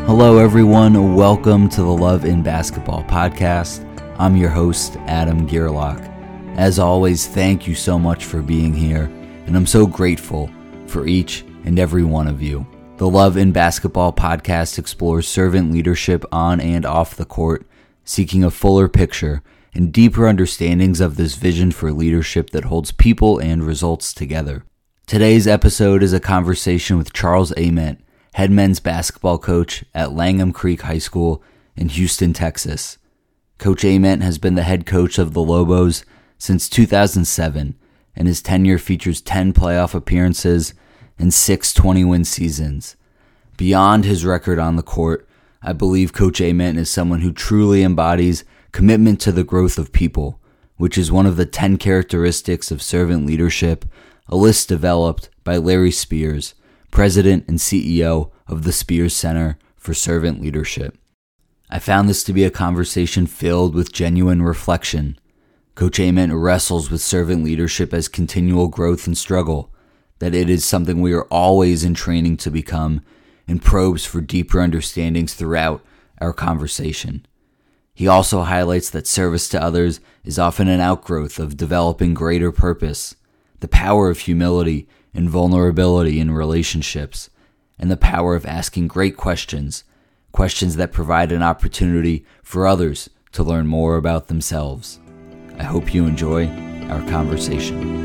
Hello, everyone. Welcome to the Love in Basketball podcast. I'm your host, Adam Gearlock. As always, thank you so much for being here, and I'm so grateful for each and every one of you. The Love in Basketball podcast explores servant leadership on and off the court, seeking a fuller picture and deeper understandings of this vision for leadership that holds people and results together. Today's episode is a conversation with Charles Ament, head men's basketball coach at Langham Creek High School in Houston, Texas. Coach Ament has been the head coach of the Lobos since 2007, and his tenure features 10 playoff appearances and 6 20-win seasons. Beyond his record on the court, I believe Coach Ament is someone who truly embodies commitment to the growth of people, which is one of the 10 characteristics of servant leadership, a list developed by Larry Spears, President and CEO of the Spears Center for Servant Leadership. I found this to be a conversation filled with genuine reflection. Coach Ament wrestles with servant leadership as continual growth and struggle, that it is something we are always in training to become, and probes for deeper understandings throughout our conversation. He also highlights that service to others is often an outgrowth of developing greater purpose, the power of humility and vulnerability in relationships, and the power of asking great questions that provide an opportunity for others to learn more about themselves. I hope you enjoy our conversation.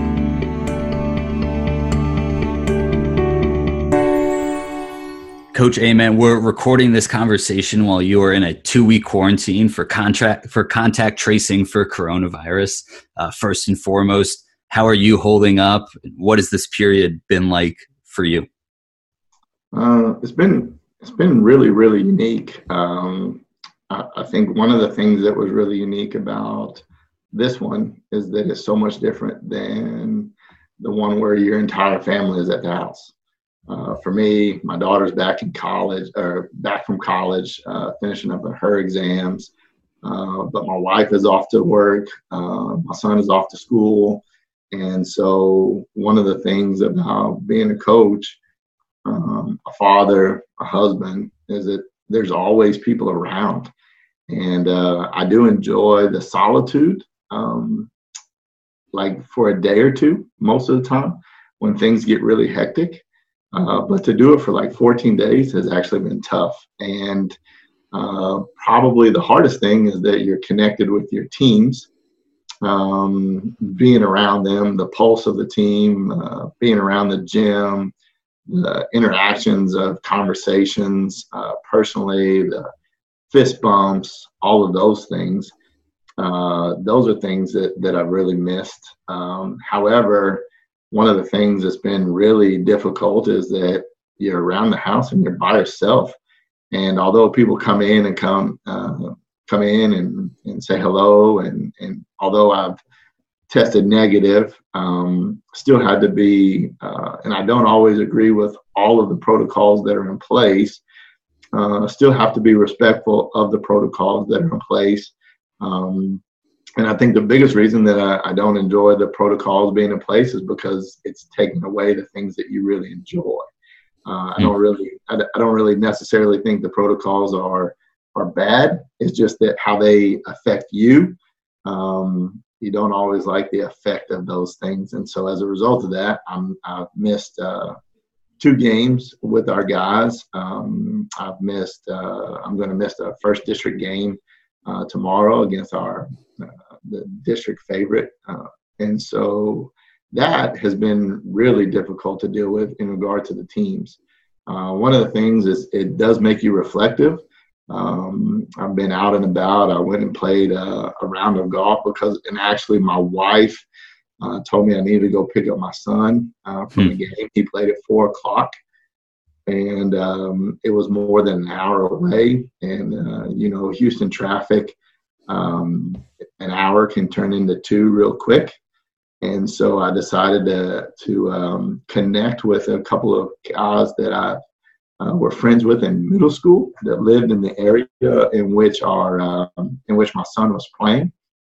Coach Ament, we're recording this conversation while you are in a 2-week quarantine for contact tracing for coronavirus. First and foremost, how are you holding up? What has this period been like for you? It's been really, really unique. I think one of the things that was really unique about this one is that it's so much different than the one where your entire family is at the house. For me, my daughter's back from college, finishing up her exams. But my wife is off to work. My son is off to school. And so one of the things about being a coach, a father, a husband, is that there's always people around. And I do enjoy the solitude, like for a day or two, most of the time, when things get really hectic. But to do it for like 14 days has actually been tough. And probably the hardest thing is that you're connected with your teams. Being around them, the pulse of the team, being around the gym, the interactions of conversations, personally, the fist bumps, all of those things. Those are things that I've really missed. However, one of the things that's been really difficult is that you're around the house and you're by yourself. And although people come in and say hello, and although I've tested negative, still had to be, and I don't always agree with all of the protocols that are in place, still have to be respectful of the protocols that are in place. And I think the biggest reason that I don't enjoy the protocols being in place is because it's taking away the things that you really enjoy. I don't really necessarily think the protocols are bad. It's just that how they affect you, you don't always like the effect of those things. And so as a result of that, I've missed 2 games with our guys. I'm going to miss the first district game tomorrow against the district favorite. And so that has been really difficult to deal with in regard to the teams. One of the things is it does make you reflective. I've been out and about. I went and played a round of golf and actually my wife told me I needed to go pick up my son from the game. He played at 4:00, and it was more than an hour away. And Houston traffic, an hour can turn into 2 real quick. And so I decided to connect with a couple of guys that I were friends with in middle school that lived in the area in which my son was playing.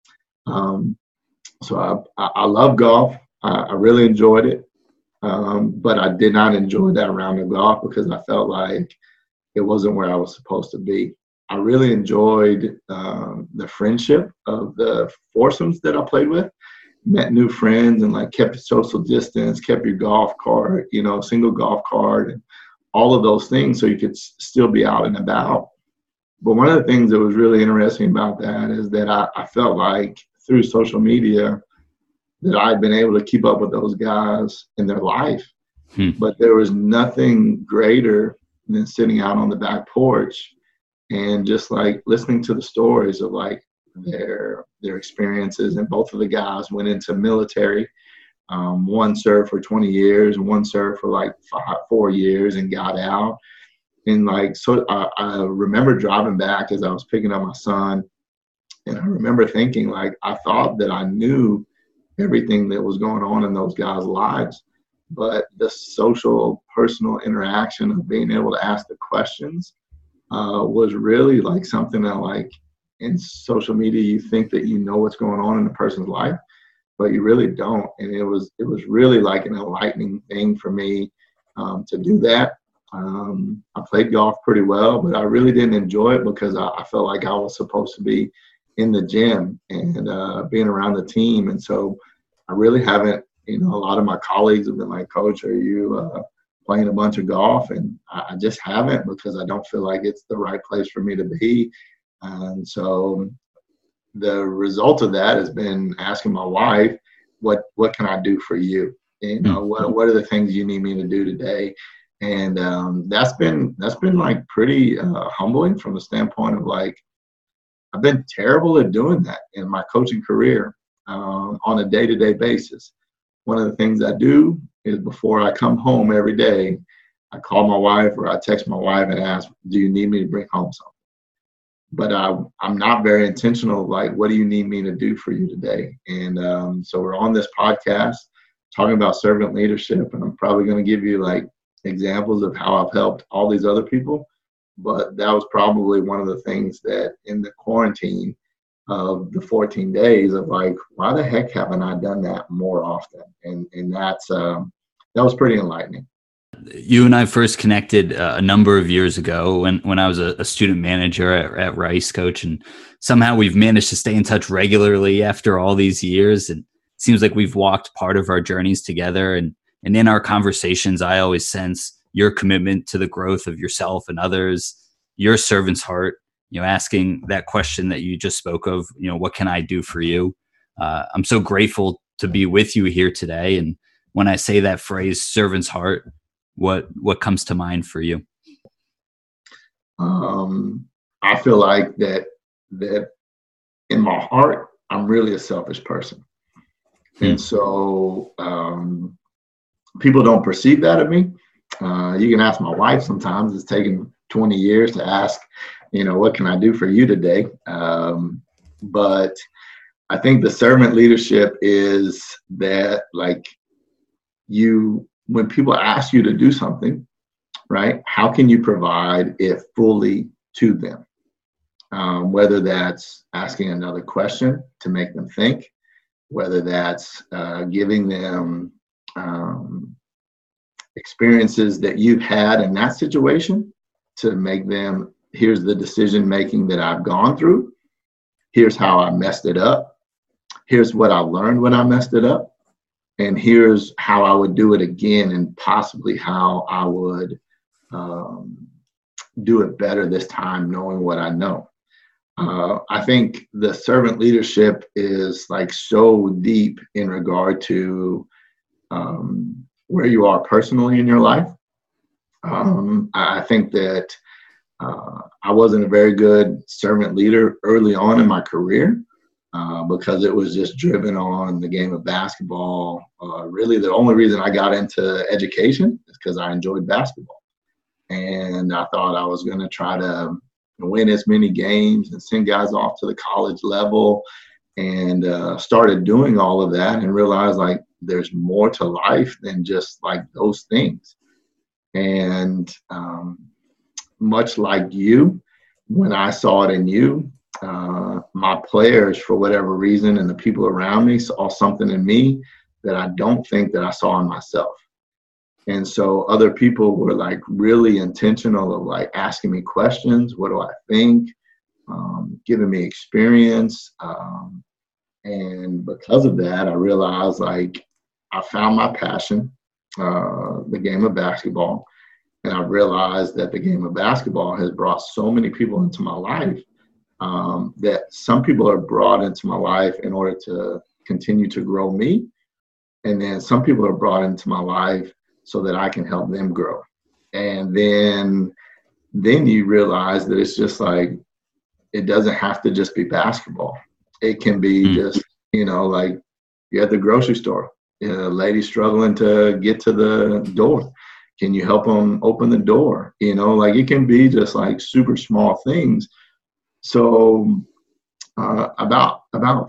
So I love golf. I really enjoyed it. But I did not enjoy that round of golf because I felt like it wasn't where I was supposed to be. I really enjoyed the friendship of the foursomes that I played with. Met new friends and like kept your social distance, kept your golf cart, single golf cart, and all of those things so you could still be out and about. But one of the things that was really interesting about that is that I felt like through social media that I'd been able to keep up with those guys in their life. But there was nothing greater than sitting out on the back porch and just like listening to the stories of like their experiences. And both of the guys went into military. One served for 20 years and one served for like 4 years and got out. And like, so I remember driving back as I was picking up my son, and I remember thinking like, I thought that I knew everything that was going on in those guys' lives, but the social, personal interaction of being able to ask the questions was really like something that like in social media, you think that you know what's going on in a person's life, but you really don't. And it was really like an enlightening thing for me to do that. I played golf pretty well, but I really didn't enjoy it because I felt like I was supposed to be in the gym and being around the team. And so I really haven't, a lot of my colleagues have been like, Coach, are you playing a bunch of golf? And I just haven't, because I don't feel like it's the right place for me to be. And so the result of that has been asking my wife, what can I do for you? What are the things you need me to do today? And that's been like pretty humbling from the standpoint of like, I've been terrible at doing that in my coaching career on a day-to-day basis. One of the things I do is before I come home every day, I call my wife or I text my wife and ask, do you need me to bring home something? But I'm not very intentional, like, what do you need me to do for you today? And so we're on this podcast talking about servant leadership, and I'm probably going to give you like examples of how I've helped all these other people. But that was probably one of the things that in the quarantine of the 14 days of like, why the heck haven't I done that more often? And that's that was pretty enlightening. You and I first connected a number of years ago when I was a student manager at Rice, Coach, and somehow we've managed to stay in touch regularly after all these years. And it seems like we've walked part of our journeys together. And in our conversations, I always sense your commitment to the growth of yourself and others, your servant's heart, asking that question that you just spoke of, what can I do for you? I'm so grateful to be with you here today. And when I say that phrase, servant's heart, what comes to mind for you? I feel like that in my heart, I'm really a selfish person. And so people don't perceive that of me. You can ask my wife sometimes. It's taken 20 years to ask, what can I do for you today? But I think the servant leadership is that like when people ask you to do something, right, how can you provide it fully to them? Whether that's asking another question to make them think, whether that's giving them experiences that you've had in that situation to make them, here's the decision making that I've gone through. Here's how I messed it up. Here's what I learned when I messed it up. And here's how I would do it again, and possibly how I would do it better this time, knowing what I know. I think the servant leadership is like so deep in regard to where you are personally in your life. I think that I wasn't a very good servant leader early on in my career. Because it was just driven on the game of basketball. Really, the only reason I got into education is because I enjoyed basketball. And I thought I was going to try to win as many games and send guys off to the college level, and started doing all of that and realized like there's more to life than just like those things. And much like you, when I saw it in you, my players, for whatever reason, and the people around me saw something in me that I don't think that I saw in myself. And so other people were like really intentional of like asking me questions. What do I think? Giving me experience. And because of that, I realized like I found my passion, the game of basketball. And I realized that the game of basketball has brought so many people into my life, that some people are brought into my life in order to continue to grow me. And then some people are brought into my life so that I can help them grow. And then you realize that it's just like, it doesn't have to just be basketball. It can be just, like you're at the grocery store, a lady struggling to get to the door. Can you help them open the door? Like it can be just like super small things. So about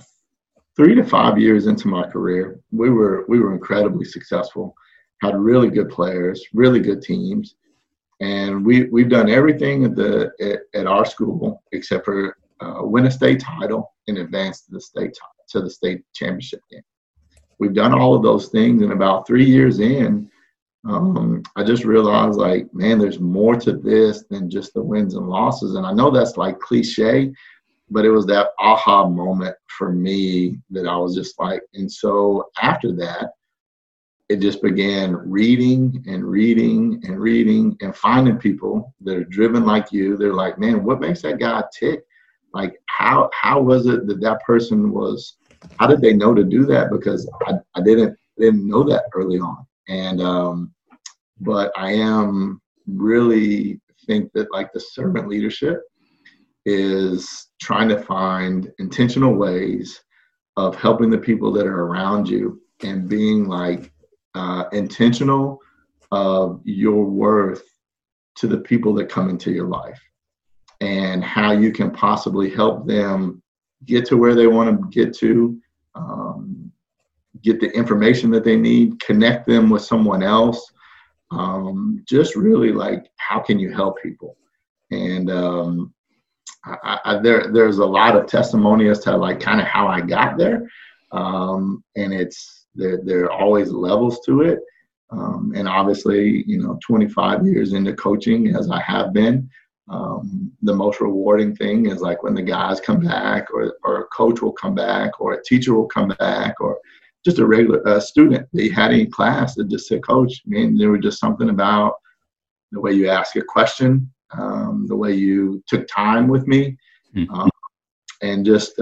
3 to 5 years into my career, we were incredibly successful, had really good players, really good teams. And we've done everything at our school except for win a state title and advance to the state championship game. We've done all of those things, and about 3 years in, I just realized like, man, there's more to this than just the wins and losses. And I know that's like cliche, but it was that aha moment for me that I was just like, and so after that, it just began reading and finding people that are driven like you. They're like, man, what makes that guy tick? Like, how was it that person was, how did they know to do that? Because I didn't know that early on. And, but I am really think that like the servant leadership is trying to find intentional ways of helping the people that are around you and being like, intentional of your worth to the people that come into your life and how you can possibly help them get to where they want to get to, get the information that they need, connect them with someone else. Just really like, how can you help people? And there's a lot of testimony as to like kind of how I got there. And there are always levels to it. And obviously, 25 years into coaching, as I have been, the most rewarding thing is like when the guys come back or a coach will come back or a teacher will come back or just a regular student that you had in class that just said, Coach, man, there was just something about the way you ask a question, the way you took time with me, and just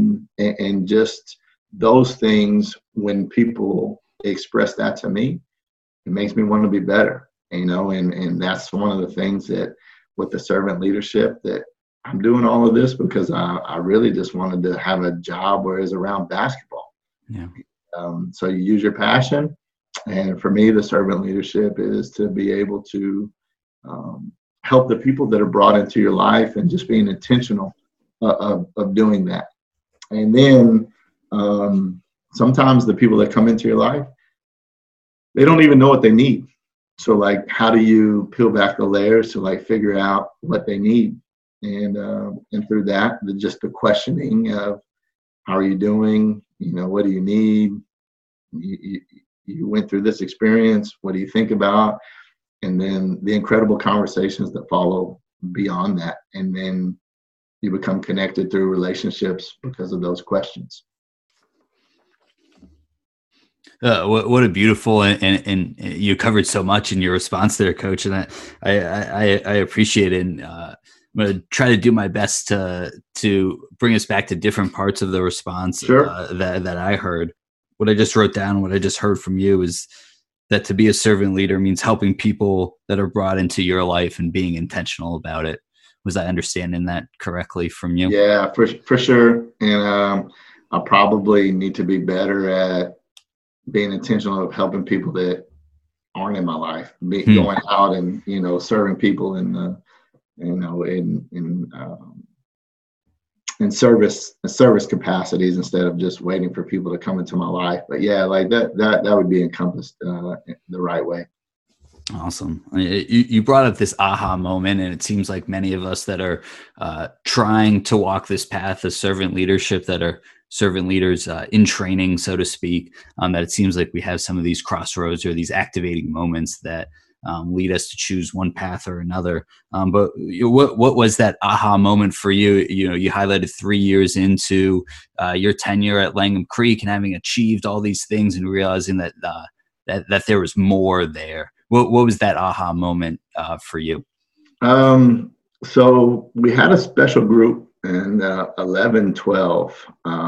those things, when people express that to me, it makes me want to be better, and that's one of the things that with the servant leadership that I'm doing all of this because I really just wanted to have a job where it's around basketball. Yeah. So you use your passion. And for me, the servant leadership is to be able to help the people that are brought into your life and just being intentional of doing that. And then sometimes the people that come into your life, they don't even know what they need. So like, how do you peel back the layers to like figure out what they need? And through that, just the questioning of how are you doing? What do you need? You went through this experience. What do you think about? And then the incredible conversations that follow beyond that. And then you become connected through relationships because of those questions. What a beautiful and you covered so much in your response there, Coach, and I appreciate it. And I'm going to try to do my best to bring us back to different parts of the response. Sure. That I heard. What I just wrote down, what I just heard from you is that to be a servant leader means helping people that are brought into your life and being intentional about it. Was I understanding that correctly from you? Yeah, for sure. And I probably need to be better at being intentional of helping people that aren't in my life, going out and, serving people in service capacities instead of just waiting for people to come into my life. But yeah, like that would be encompassed the right way. Awesome. You brought up this aha moment, and it seems like many of us that are trying to walk this path of servant leadership that are servant leaders in training, so to speak, that it seems like we have some of these crossroads or these activating moments that lead us to choose one path or another. But what was that aha moment for you? You highlighted 3 years into your tenure at Langham Creek and having achieved all these things and realizing that that there was more there. What was that aha moment for you? So we had a special group in 11, 12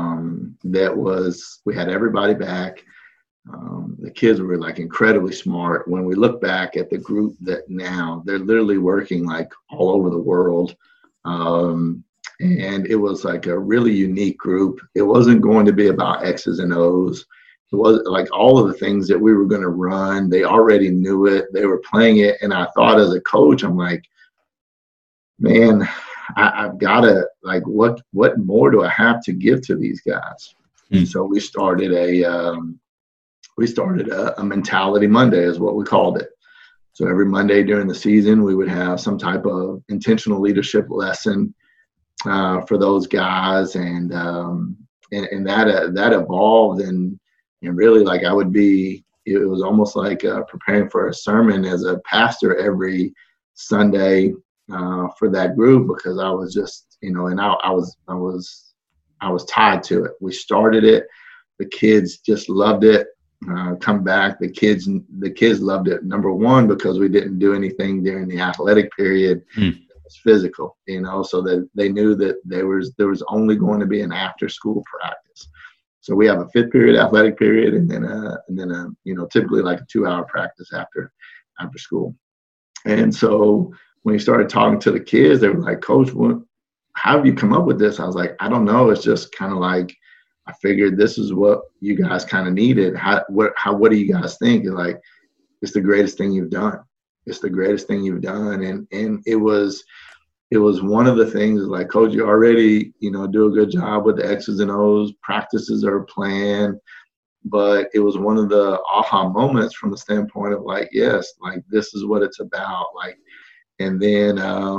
we had everybody back. The kids were like incredibly smart. When we look back at the group that now they're literally working like all over the world. And it was like a really unique group. It wasn't going to be about X's and O's. It was like all of the things that we were going to run. They already knew it. They were playing it. And I thought as a coach, I'm like, man, I've got to like, what more do I have to give to these guys? And so we started a Mentality Monday is what we called it. So every Monday during the season, we would have some type of intentional leadership lesson for those guys. And that evolved and really like it was almost like preparing for a sermon as a pastor every Sunday for that group, because I was just, and I was tied to it. We started it. The kids just loved it. Come back. The kids loved it. Number one, because we didn't do anything during the athletic period. It was physical, so that they knew that there was only going to be an after school practice. So we have a 5th period athletic period, and then typically like a 2-hour practice after school. And so when you started talking to the kids, they were like, "Coach, how have you come up with this?" I was like, "I don't know. It's just kind of like, I figured this is what you guys kind of needed. What do you guys think?" And like, it's the greatest thing you've done. It's the greatest thing you've done. And it was one of the things like, "Coach, you already, do a good job with the X's and O's. Practices are planned." But it was one of the aha moments from the standpoint of like, yes, like this is what it's about. Like, and then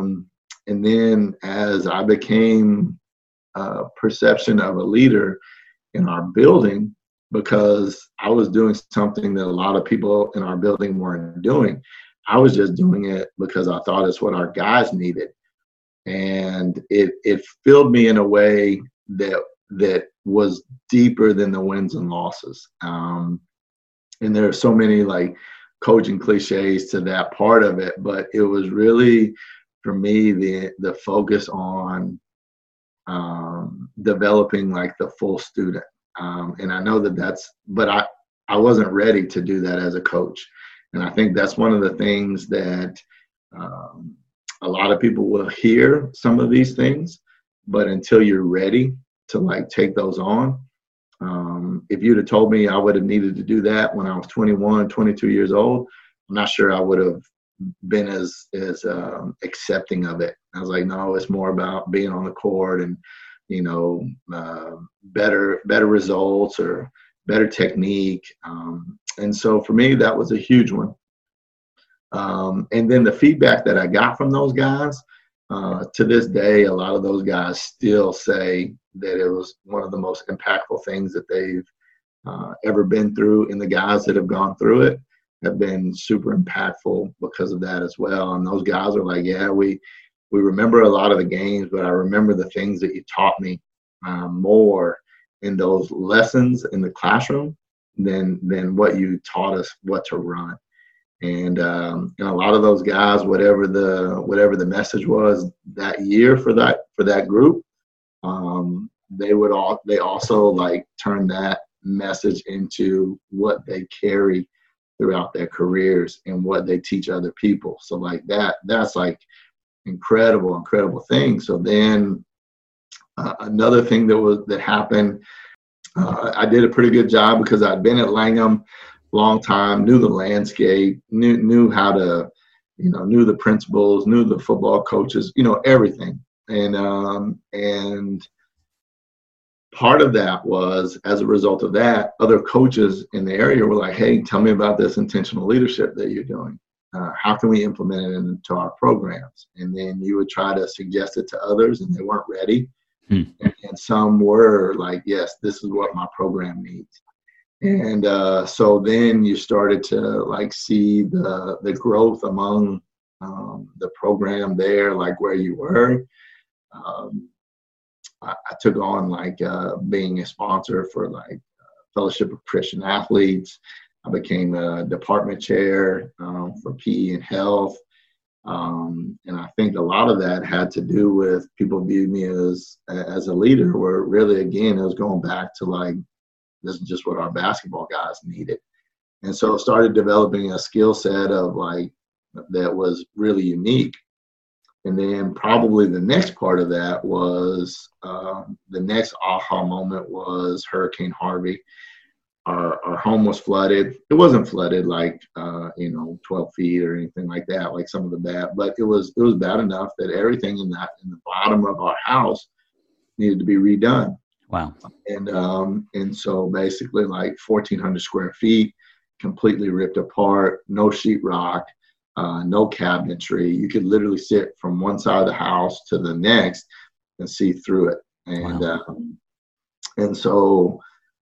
as I became perception of a leader in our building, because I was doing something that a lot of people in our building weren't doing. I was just doing it because I thought it's what our guys needed. And it filled me in a way that was deeper than the wins and losses. And there are so many like coaching cliches to that part of it, but it was really, for me, the focus on developing like the full student. And I know but I wasn't ready to do that as a coach. And I think that's one of the things that a lot of people will hear some of these things, but until you're ready to like take those on, if you'd have told me I would have needed to do that when I was 21, 22 years old, I'm not sure I would have been as accepting of it. I was like, no, it's more about being on the court and better results or better technique. And so for me, that was a huge one. And then the feedback that I got from those guys, to this day, a lot of those guys still say that it was one of the most impactful things that they've ever been through. And the guys that have gone through it have been super impactful because of that as well. And those guys are like, yeah, we remember a lot of the games, but I remember the things that you taught me more in those lessons in the classroom than what you taught us what to run. And a lot of those guys, whatever the message was that year for that group, they also like turn that message into what they carry throughout their careers and what they teach other people. So like that's like incredible thing. So then another thing that happened, I did a pretty good job because I'd been at Langham long time, knew the landscape, knew how to, knew the principals, knew the football coaches, everything. And part of that was, as a result of that, other coaches in the area were like, hey, tell me about this intentional leadership that you're doing. How can we implement it into our programs? And then you would try to suggest it to others, and they weren't ready. And some were like, yes, this is what my program needs. And so then you started to like see the growth among the program there, like where you were. I took on like being a sponsor for like Fellowship of Christian Athletes. I became a department chair for PE and health. And I think a lot of that had to do with people viewed me as a leader, where really, again, it was going back to like, this is just what our basketball guys needed. And so I started developing a skill set of like, that was really unique. And then probably the next part of that was the next aha moment was Hurricane Harvey. Our home was flooded. It wasn't flooded like 12 feet or anything like that, like some of the bad, but it was bad enough that everything in the bottom of our house needed to be redone. Wow. And so basically like 1,400 square feet, completely ripped apart, no sheetrock, no cabinetry. You could literally sit from one side of the house to the next and see through it. And wow. And so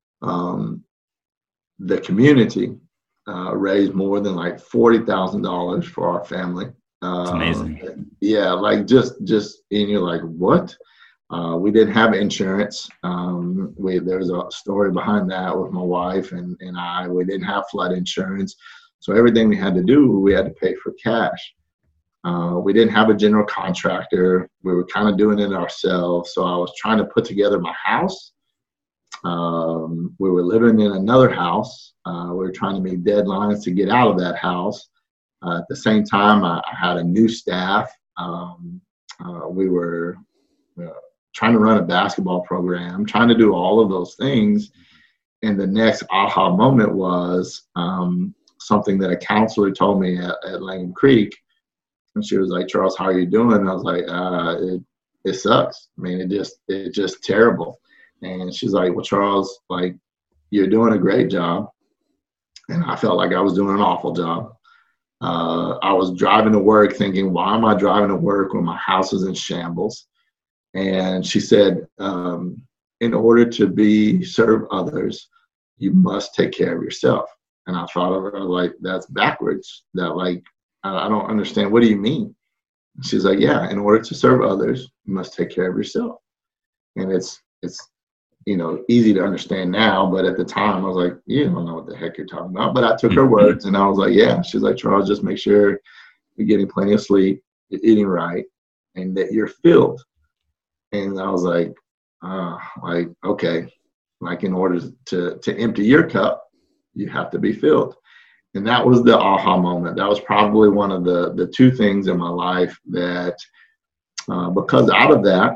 the community raised more than like $40,000 for our family. It's amazing. Yeah, like just and you're like, what? We didn't have insurance. There's a story behind that with my wife and I. We didn't have flood insurance. So everything we had to do, we had to pay for cash. We didn't have a general contractor. We were kind of doing it ourselves. So I was trying to put together my house. We were living in another house. We were trying to meet deadlines to get out of that house. At the same time, I had a new staff. We were trying to run a basketball program, trying to do all of those things. And the next aha moment was something that a counselor told me at Langham Creek. And she was like, Charles, how are you doing? And I was like, it sucks. I mean, it's just terrible. And she's like, well, Charles, like, you're doing a great job. And I felt like I was doing an awful job. I was driving to work thinking, why am I driving to work when my house is in shambles? And she said, in order to serve others, you must take care of yourself. And I thought of her like, that's backwards. That like, I don't understand. What do you mean? She's like, yeah, in order to serve others, you must take care of yourself. And it's easy to understand now, but at the time I was like, you don't know what the heck you're talking about. But I took her words and I was like, yeah. She's like, Charles, just make sure you're getting plenty of sleep, you're eating right, and that you're filled. And I was like, okay, like in order to empty your cup, you have to be filled. And that was the aha moment. That was probably one of the two things in my life that, because out of that,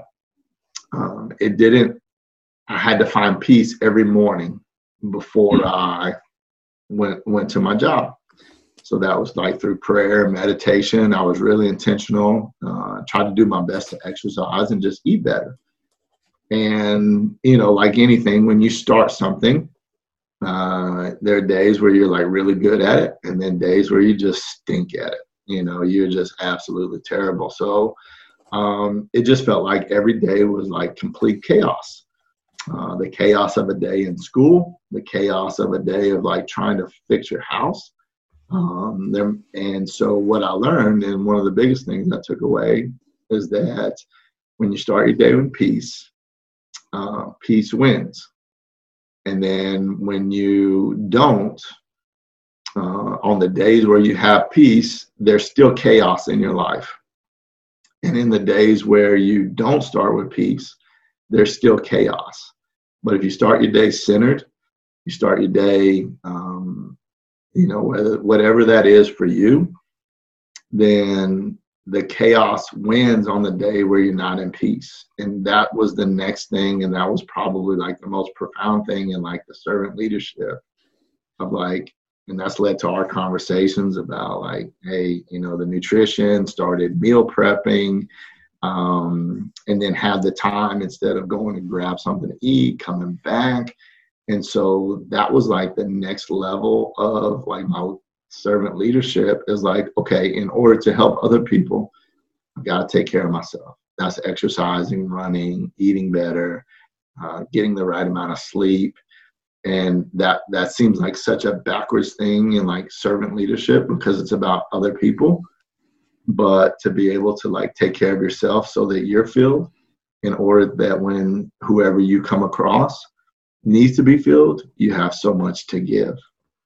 I had to find peace every morning before I went to my job. So that was like through prayer, meditation. I was really intentional, tried to do my best to exercise and just eat better. And, like anything, when you start something, there are days where you're like really good at it, and then days where you just stink at it. You're just absolutely terrible. So it just felt like every day was like complete chaos. The chaos of a day in school, the chaos of a day of like trying to fix your house. And so what I learned, and one of the biggest things I took away, is that when you start your day with peace, peace wins. And then when you don't, on the days where you have peace, there's still chaos in your life. And in the days where you don't start with peace, there's still chaos. But if you start your day centered, you start your day, whatever that is for you, then the chaos wins on the day where you're not in peace. And that was the next thing. And that was probably like the most profound thing in like the servant leadership of like, and that's led to our conversations about like, hey, the nutrition, started meal prepping, and then had the time instead of going to grab something to eat, coming back. And so that was like the next level of like my servant leadership is like, okay, in order to help other people, I've got to take care of myself. that's exercising, running, eating better, getting the right amount of sleep. And that seems like such a backwards thing in like servant leadership because it's about other people. But to be able to like take care of yourself so that you're filled, in order that when whoever you come across needs to be filled, you have so much to give.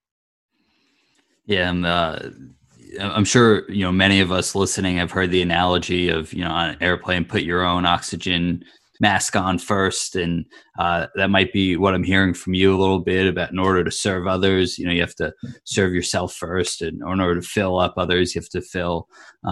Yeah, and I'm sure many of us listening have heard the analogy of on an airplane, put your own oxygen mask on first, and that might be what I'm hearing from you a little bit about. In order to serve others, you have to serve yourself first, and in order to fill up others, you have to fill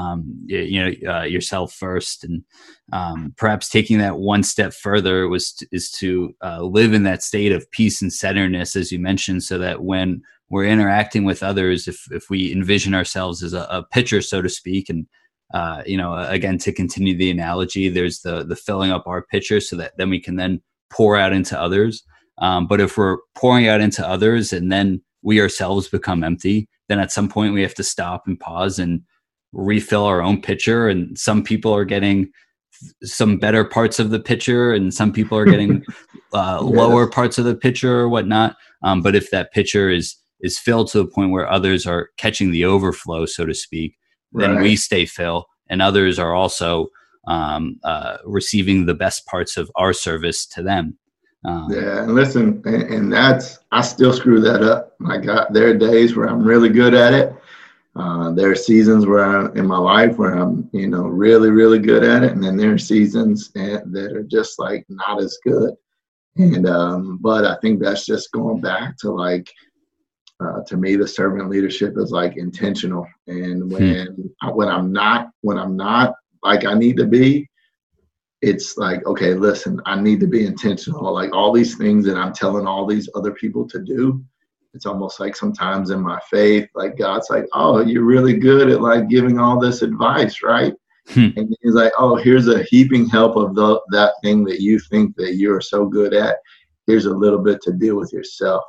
yourself first. And perhaps taking that one step further is to live in that state of peace and centeredness, as you mentioned, so that when we're interacting with others, if we envision ourselves as a pitcher, so to speak, and again, to continue the analogy, there's the filling up our pitcher so that then we can then pour out into others. But if we're pouring out into others and then we ourselves become empty, then at some point we have to stop and pause and refill our own pitcher. And some people are getting some better parts of the pitcher, and some people are getting lower parts of the pitcher or whatnot. But if that pitcher is filled to the point where others are catching the overflow, so to speak, then we stay filled, and others are also receiving the best parts of our service to them. And listen, and I still screw that up. There are days where I'm really good at it. There are seasons in my life where I'm, really, really good at it. And then there are seasons that are just like not as good. And, but I think that's just going back to like, to me, the servant leadership is like intentional. And when I'm not like I need to be, it's like, okay, listen, I need to be intentional. Like all these things that I'm telling all these other people to do, it's almost like sometimes in my faith, like God's like, oh, you're really good at like giving all this advice, right? And he's like, oh, here's a heaping help of that thing that you think that you're so good at. Here's a little bit to deal with yourself.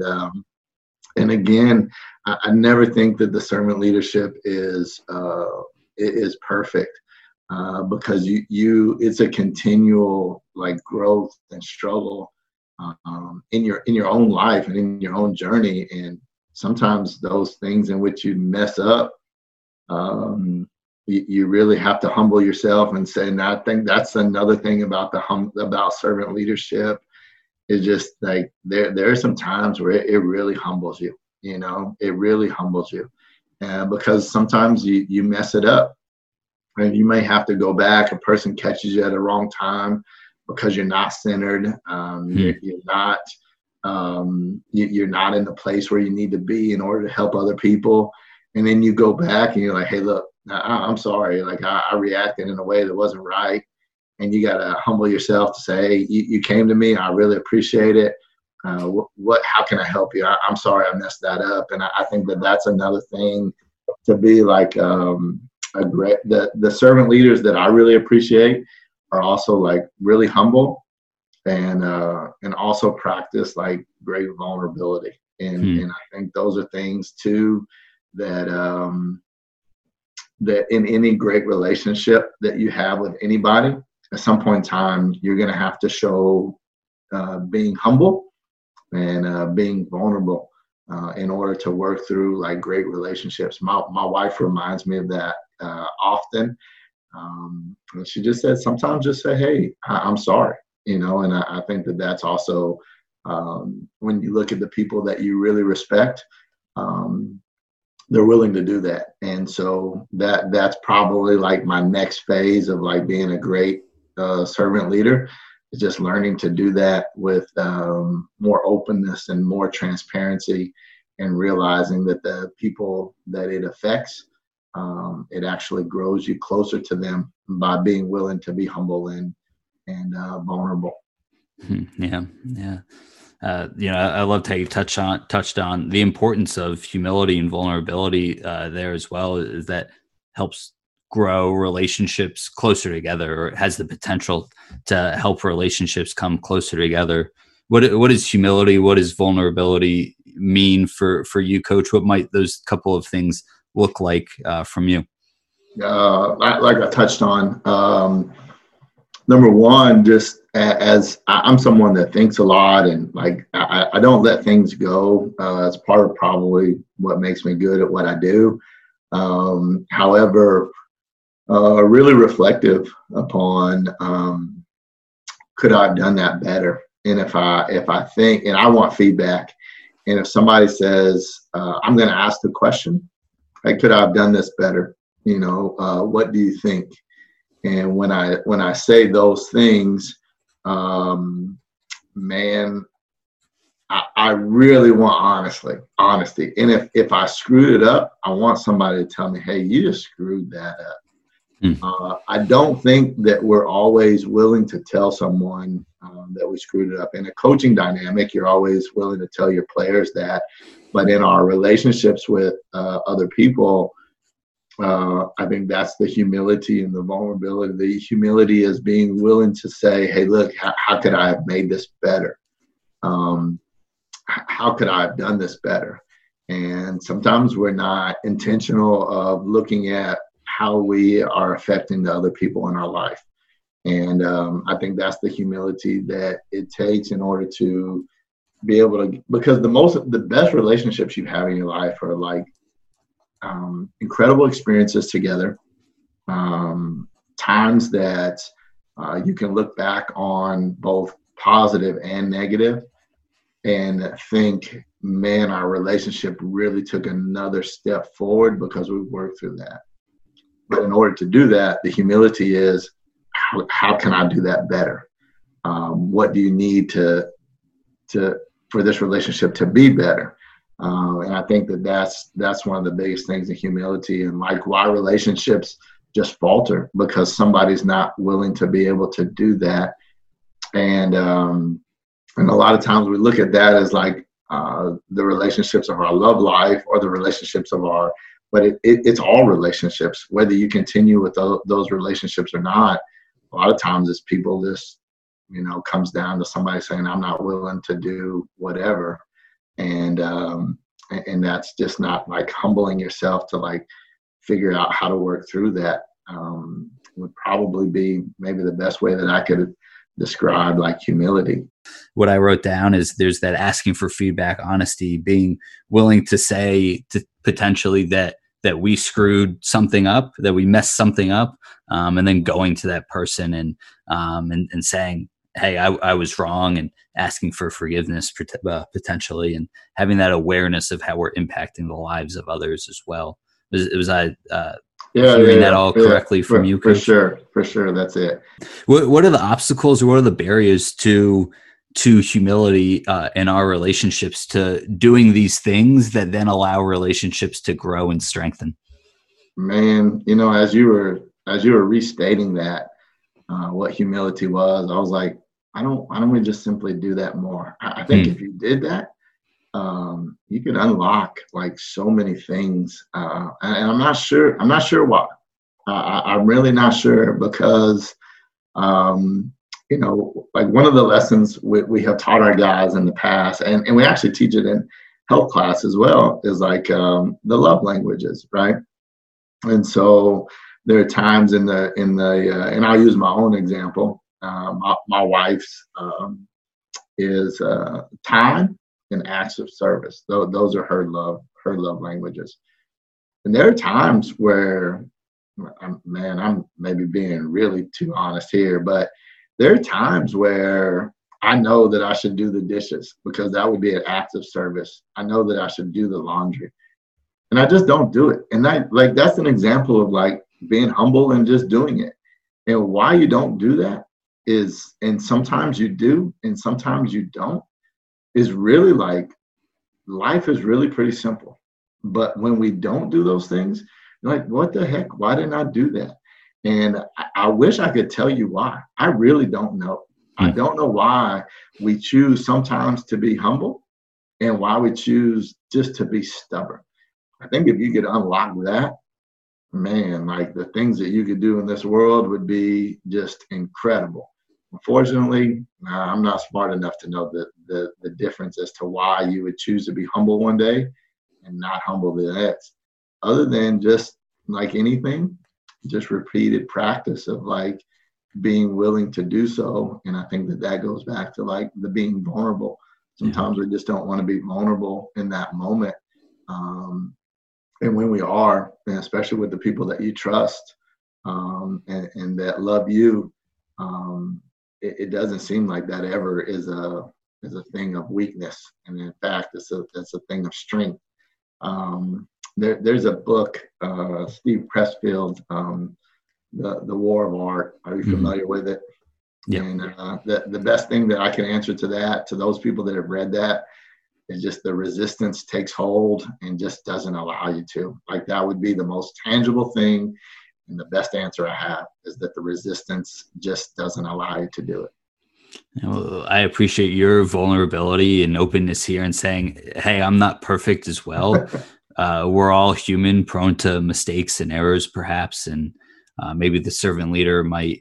And again, I never think that the servant leadership is perfect, because it's a continual like growth and struggle in your own life and in your own journey. And sometimes those things in which you mess up, you really have to humble yourself and say. And I think that's another thing about about servant leadership. It's just like there are some times where it really humbles you, it really humbles you, because sometimes you mess it up, and you may have to go back. A person catches you at a wrong time because you're not centered. You're not in the place where you need to be in order to help other people. And then you go back and you're like, hey, look, I'm sorry. Like I reacted in a way that wasn't right. And you got to humble yourself to say, hey, you came to me. I really appreciate it. How can I help you? I'm sorry I messed that up. And I think that's another thing to be like the servant leaders that I really appreciate are also like really humble and also practice like great vulnerability. And I think those are things too that in any great relationship that you have with anybody, at some point in time, you're going to have to show being humble and being vulnerable in order to work through like great relationships. My wife reminds me of that often. And she just said, sometimes just say, hey, I'm sorry, and I think that's also when you look at the people that you really respect, they're willing to do that. And so that's probably like my next phase of like being a great servant leader, is just learning to do that with more openness and more transparency, and realizing that the people that it affects, it actually grows you closer to them by being willing to be humble and vulnerable. Yeah. I loved how you touched on the importance of humility and vulnerability there as well. Is that helps grow relationships closer together, or has the potential to help relationships come closer together. What is humility? What does vulnerability mean for you, Coach? What might those couple of things look like from you? Like I touched on, number one, just as I'm someone that thinks a lot, and like I don't let things go. That's part of probably what makes me good at what I do. However, really reflective upon could I have done that better? And if I think, and I want feedback, and if somebody says I'm going to ask the question, like, could I have done this better? What do you think? And when I say those things, man, I really want honesty. And if I screwed it up, I want somebody to tell me, hey, you just screwed that up. I don't think that we're always willing to tell someone that we screwed it up. In a coaching dynamic, you're always willing to tell your players that. But in our relationships with other people, I think that's the humility and the vulnerability. The humility is being willing to say, hey, look, how could I have made this better? How could I have done this better? And sometimes we're not intentional of looking at how we are affecting the other people in our life. And I think that's the humility that it takes in order to be able to, because the best relationships you have in your life are like incredible experiences together, times that you can look back on both positive and negative and think, man, our relationship really took another step forward because we worked through that. But in order to do that, the humility is, how can I do that better? What do you need for this relationship to be better? And I think that's one of the biggest things in humility, and like why relationships just falter, because somebody's not willing to be able to do that. And a lot of times we look at that as like the relationships of our love life or the relationships of but it's all relationships, whether you continue with those relationships or not. A lot of times it's people just, comes down to somebody saying, I'm not willing to do whatever. And that's just not like humbling yourself to like figure out how to work through that. Would probably be maybe the best way that I could describe like humility. What I wrote down is there's that asking for feedback, honesty, being willing to say to potentially that we screwed something up, that we messed something up, and then going to that person and saying, hey, I was wrong, and asking for forgiveness potentially, and having that awareness of how we're impacting the lives of others as well. Was I hearing that all correctly from you, Coach? For sure. That's it. What are the obstacles, or what are the barriers to humility in our relationships, to doing these things that then allow relationships to grow and strengthen? Man, as you were restating that, what humility was, I was like, why don't we just simply do that more? I think if you did that, you could unlock like so many things. And I'm not sure why. I'm really not sure, because like one of the lessons we have taught our guys in the past, and we actually teach it in health class as well, is like the love languages, right? And so there are times in the and I'll use my own example. My wife's is time and acts of service. Those are her love languages. And there are times where, man, I'm maybe being really too honest here, but there are times where I know that I should do the dishes because that would be an act of service. I know that I should do the laundry, and I just don't do it. And that's an example of like being humble and just doing it. And why you don't do that is, and sometimes you do, and sometimes you don't, is really like life is really pretty simple. But when we don't do those things, you're like, what the heck? Why didn't I do that? And I wish I could tell you why. I really don't know. I don't know why we choose sometimes to be humble and why we choose just to be stubborn. I think if you could unlock that, man, like the things that you could do in this world would be just incredible. Unfortunately, I'm not smart enough to know the difference as to why you would choose to be humble one day and not humble the next, other than just like anything, just repeated practice of like being willing to do so. And I think that goes back to like the being vulnerable. Sometimes we just don't want to be vulnerable in that moment. And when we are, and especially with the people that you trust and that love you, it doesn't seem like that ever is a thing of weakness. And in fact, it's a thing of strength. There's a book, Steve Pressfield, the War of Art. Are you familiar with it? Yeah. And the best thing that I can answer to those people that have read that, is just the resistance takes hold and just doesn't allow you to. Like, that would be the most tangible thing. And the best answer I have is that the resistance just doesn't allow you to do it. Well, I appreciate your vulnerability and openness here and saying, hey, I'm not perfect as well. We're all human, prone to mistakes and errors, perhaps. And maybe the servant leader might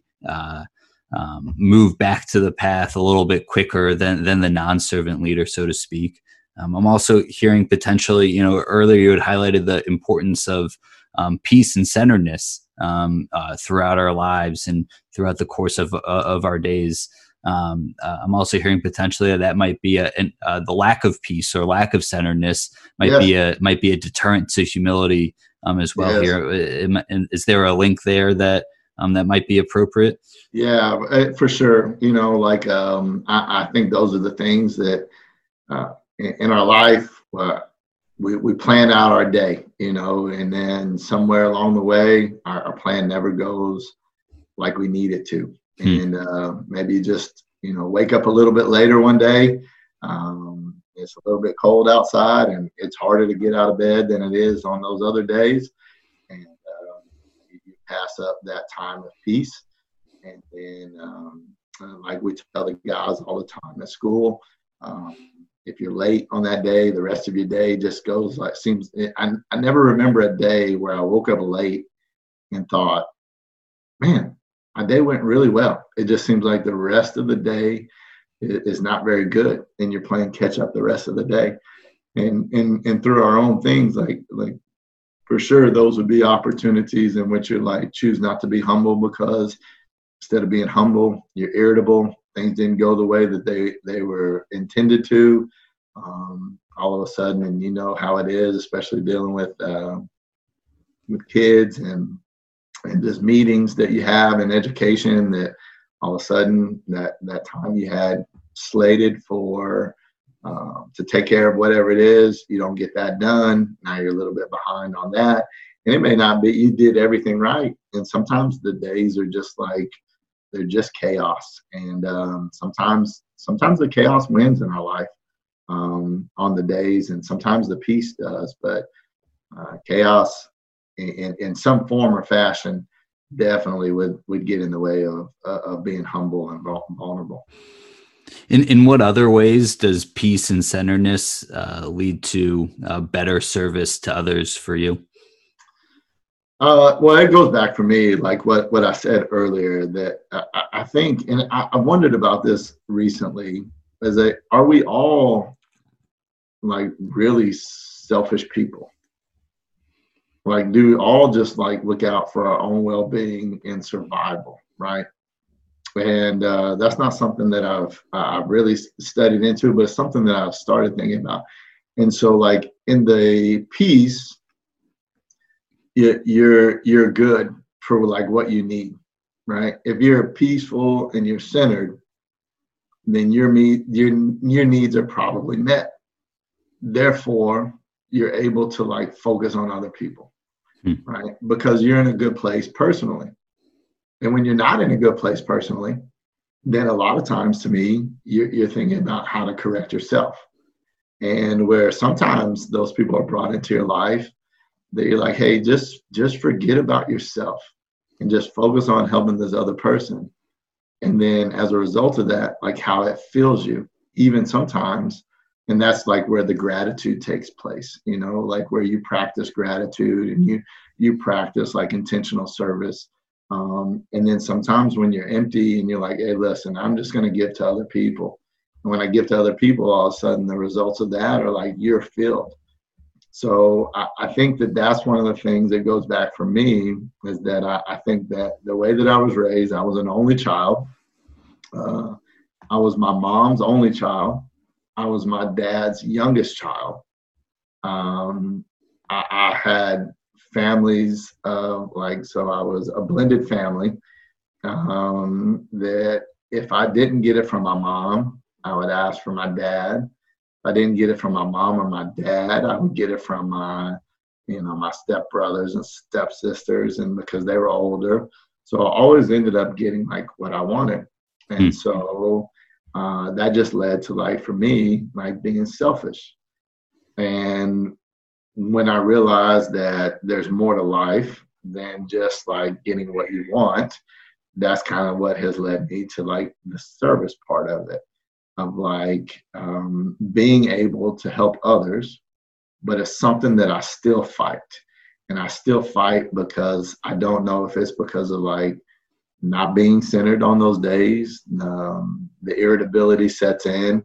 move back to the path a little bit quicker than the non-servant leader, so to speak. I'm also hearing potentially, earlier you had highlighted the importance of peace and centeredness throughout our lives and throughout the course of our days. I'm also hearing potentially that might be the lack of peace or lack of centeredness might be a deterrent to humility as well. Yes. Here, is there a link there that might be appropriate? Yeah, for sure. I think those are the things that in our life we plan out our day, and then somewhere along the way our plan never goes like we need it to. And maybe just, wake up a little bit later one day. It's a little bit cold outside and it's harder to get out of bed than it is on those other days. And you pass up that time of peace. And then, like we tell the guys all the time at school, if you're late on that day, the rest of your day just goes I never remember a day where I woke up late and thought, man, my day went really well. It just seems like the rest of the day is not very good, and you're playing catch up the rest of the day. And through our own things, like for sure, those would be opportunities in which you're choose not to be humble, because instead of being humble, you're irritable. Things didn't go the way that they were intended to. All of a sudden, and you know how it is, especially dealing with kids and just meetings that you have in education, that all of a sudden that time you had slated for to take care of whatever it is, you don't get that done. Now you're a little bit behind on that. And it may not be you did everything right. And sometimes the days are just they're just chaos. And sometimes the chaos wins in our life on the days, and sometimes the peace does. But chaos in some form or fashion definitely would get in the way of being humble and vulnerable. In what other ways does peace and centeredness lead to better service to others for you? Well, it goes back for me, like what I said earlier, that I think, and I wondered about this recently, are we all really selfish people? Do we all just look out for our own well-being and survival, right? And that's not something that I've really studied into, but it's something that I've started thinking about. And so in the peace, you're good for what you need, right? If you're peaceful and you're centered, then your needs are probably met. Therefore, you're able to focus on other people, right? Because you're in a good place personally. And when you're not in a good place personally, then a lot of times, to me, you're thinking about how to correct yourself. And where sometimes those people are brought into your life, that you're like, hey, just forget about yourself and just focus on helping this other person. And then as a result of that, how it fills you, even sometimes, and that's where the gratitude takes place, where you practice gratitude and you practice intentional service. And then sometimes when you're empty and you're like, hey, listen, I'm just going to give to other people. And when I give to other people, all of a sudden the results of that are you're filled. So I think that that's one of the things that goes back for me is that I think that the way that I was raised, I was an only child. I was my mom's only child. I was my dad's youngest child. I had families so I was a blended family that if I didn't get it from my mom, I would ask for my dad. If I didn't get it from my mom or my dad, I would get it from my stepbrothers and stepsisters, and because they were older. So I always ended up getting like what I wanted. And so that just led to for me, being selfish. And when I realized that there's more to life than just getting what you want, that's kind of what has led me to the service part of it, of being able to help others. But it's something that I still fight. And I still fight because I don't know if it's because of not being centered on those days. The irritability sets in,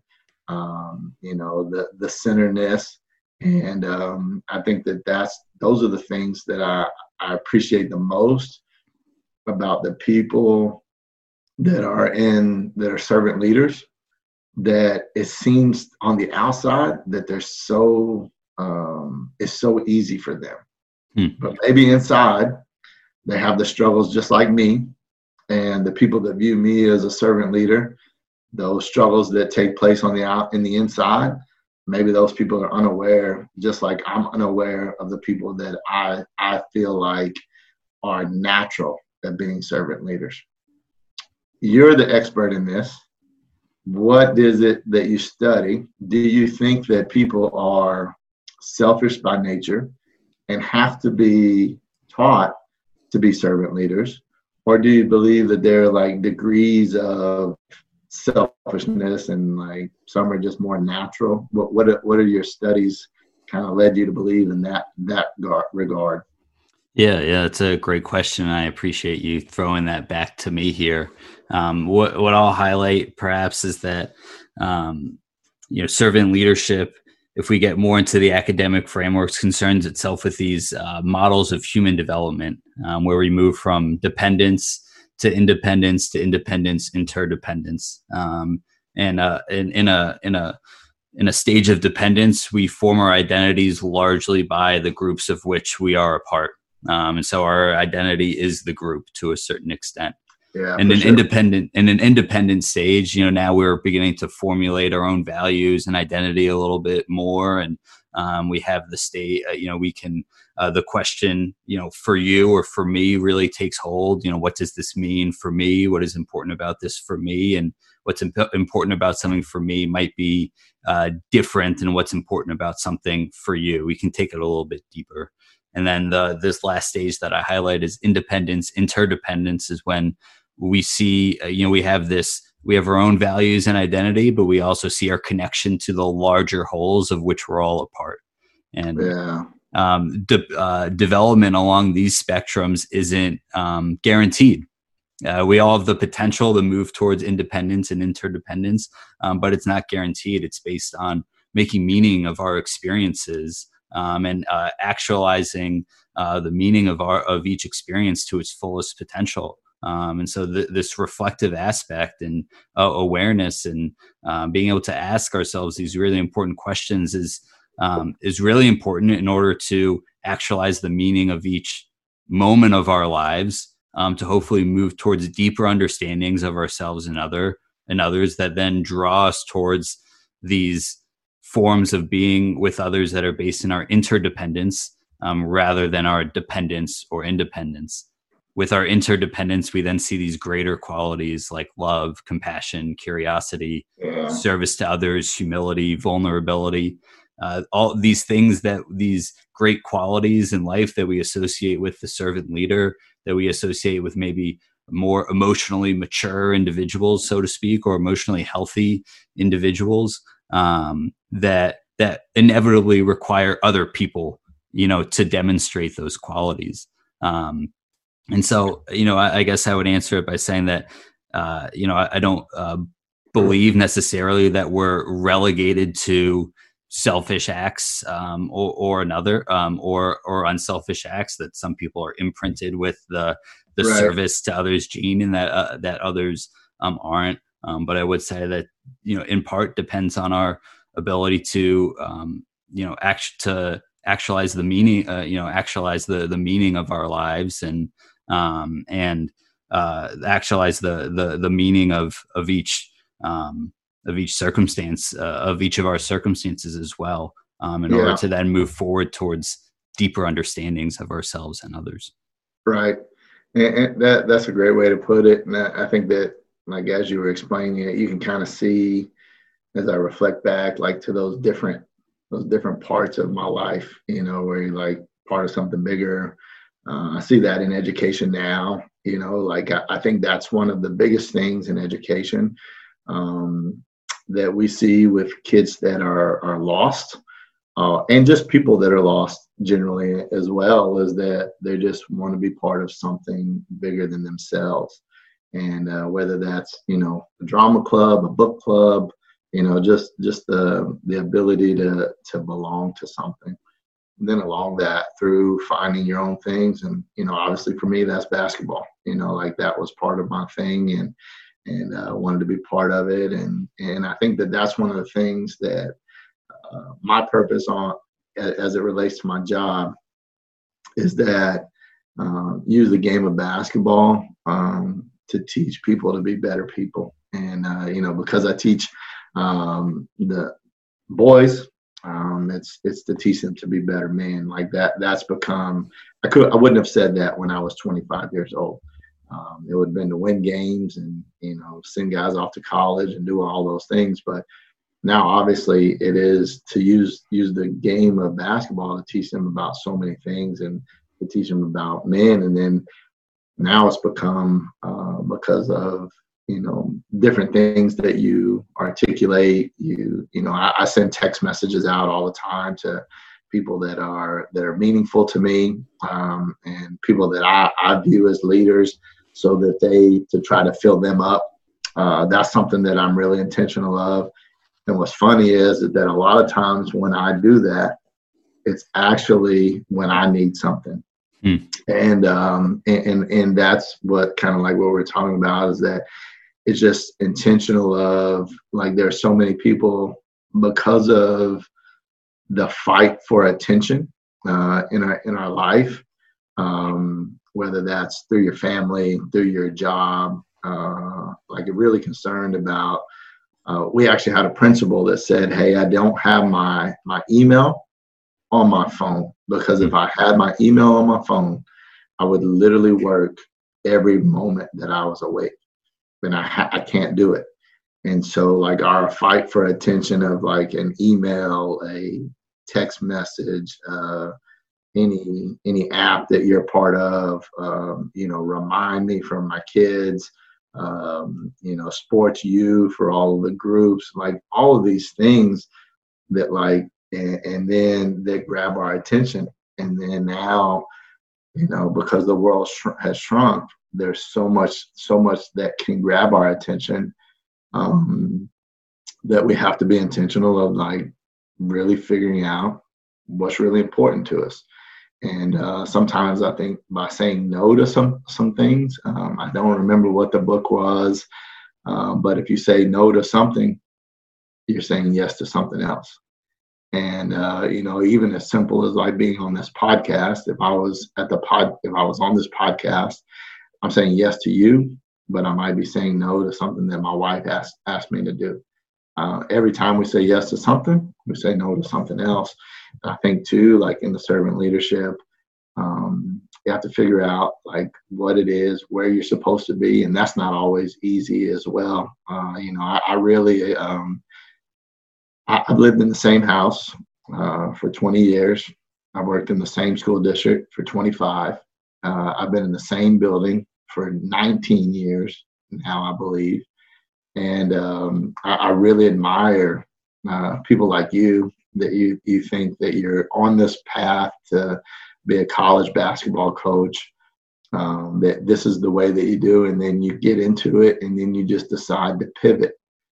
the centeredness. And I think those are the things that I appreciate the most about the people that are servant leaders, that it seems on the outside that they're it's so easy for them. But maybe inside they have the struggles just like me. And the people that view me as a servant leader, those struggles that take place in the inside, maybe those people are unaware, just like I'm unaware of the people that I feel like are natural at being servant leaders. You're the expert in this. What is it that you study? Do you think that people are selfish by nature and have to be taught to be servant leaders? Or do you believe that there are degrees of selfishness and some are just more natural? What are your studies kind of led you to believe in that regard? Yeah, it's a great question. I appreciate you throwing that back to me here. What I'll highlight perhaps is that servant leadership, if we get more into the academic frameworks, concerns itself with these models of human development, where we move from dependence to independence, interdependence. And in a stage of dependence, we form our identities largely by the groups of which we are a part. And so our identity is the group to a certain extent. Yeah, and an independent stage, now we're beginning to formulate our own values and identity a little bit more. And we have the state, we can, the question, for you or for me really takes hold. What does this mean for me? What is important about this for me? And what's important about something for me might be different than what's important about something for you. We can take it a little bit deeper. And then this last stage that I highlight is independence. Interdependence is when we see, we have our own values and identity, but we also see our connection to the larger wholes of which we're all a part. And development along these spectrums isn't guaranteed. We all have the potential to move towards independence and interdependence, but it's not guaranteed. It's based on making meaning of our experiences and actualizing the meaning of each experience to its fullest potential. And so this reflective aspect and awareness and being able to ask ourselves these really important questions is really important in order to actualize the meaning of each moment of our lives, to hopefully move towards deeper understandings of ourselves and others that then draw us towards these forms of being with others that are based in our interdependence rather than our dependence or independence. With our interdependence, we then see these greater qualities like love, compassion, curiosity, service to others, humility, vulnerability, all these things, these great qualities in life that we associate with the servant leader, that we associate with maybe more emotionally mature individuals, so to speak, or emotionally healthy individuals, that inevitably require other people, to demonstrate those qualities. And so, I guess I would answer it by saying that, I don't believe necessarily that we're relegated to selfish acts or another or unselfish acts that some people are imprinted with the Right. service to others gene, and that others aren't. But I would say that, in part depends on our ability to actualize the meaning, actualize the meaning of our lives, and actualize the meaning of each circumstance, of each of our circumstances as well, in order to then move forward towards deeper understandings of ourselves and others. Right. And that's a great way to put it. And I think that, like, as you were explaining it, you can kind of see, as I reflect back, like, to those different parts of my life, where you're like part of something bigger. I see that in education now, like, I think that's one of the biggest things in education, that we see with kids that are lost, and just people that are lost generally as well, is that they just want to be part of something bigger than themselves. And whether that's, a drama club, a book club, just the ability to belong to something. And then along that, through finding your own things. And, obviously for me, that's basketball, like, that was part of my thing, and wanted to be part of it. And I think that that's one of the things that my purpose as it relates to my job is that use the game of basketball to teach people to be better people. And, because I teach the boys, it's to teach them to be better men. Like, that's become, I wouldn't have said that when I was 25 years old. It would have been to win games and, send guys off to college and do all those things. But now, obviously, it is to use the game of basketball to teach them about so many things, and to teach them about men. And then now it's become, because of, different things that you articulate, I send text messages out all the time to people that are meaningful to me, and people that I view as leaders, so that to try to fill them up. That's something that I'm really intentional of. And what's funny is that a lot of times when I do that, it's actually when I need something. And that's what kind of like what we're talking about, is that it's just intentional of, like, there's so many people, because of the fight for attention in our life, whether that's through your family, through your job, like, you're really concerned about. We actually had a principal that said, "Hey, I don't have my email on my phone, because if I had my email on my phone, I would literally work every moment that I was awake, and I can't do it." And so, like, our fight for attention of, like, an email, a text message, any app that you're part of, remind me from my kids, Sports U for all of the groups, like, all of these things that, like, and then they grab our attention. And then now, because the world has shrunk, there's so much that can grab our attention, that we have to be intentional of, like, really figuring out what's really important to us. And sometimes I think by saying no to some things, I don't remember what the book was, but if you say no to something, you're saying yes to something else. And even as simple as, like, being on this podcast, if I was on this podcast, I'm saying yes to you, but I might be saying no to something that my wife asked me to do. Every time we say yes to something, we say no to something else. And I think too, like, in the servant leadership, you have to figure out, like, what it is, where you're supposed to be, and that's not always easy as well. I really, I've lived in the same house for 20 years. I've worked in the same school district for 25. I've been in the same building for 19 years now, I believe. And I really admire people like you, that you think that you're on this path to be a college basketball coach, that this is the way that you do, and then you get into it, and then you just decide to pivot.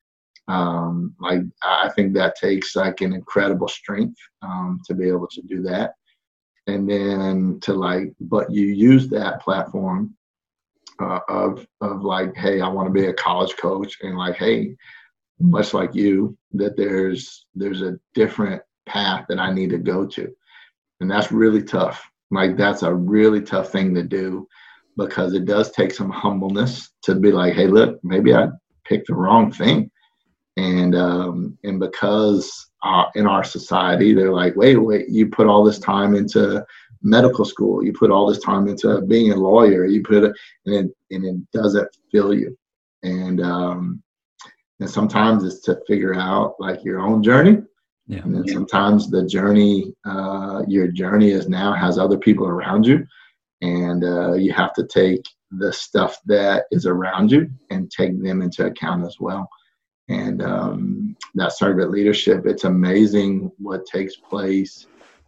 Like I think that takes like an incredible strength to be able to do that. And then to like, but you use that platform of like, hey, I want to be a college coach, and like, hey, much like you, that there's a different path that I need to go to, and that's really tough. Like that's a really tough thing to do, because it does take some humbleness to be like, hey, look, maybe I picked the wrong thing, and because in our society they're like, wait, you put all this time into medical school, you put all this time into being a lawyer, you put it, and it doesn't fill you, and sometimes it's to figure out like your own journey. Yeah. And then sometimes the journey, your journey is now has other people around you, and you have to take the stuff that is around you and take them into account as well. And that servant leadership, it's amazing what takes place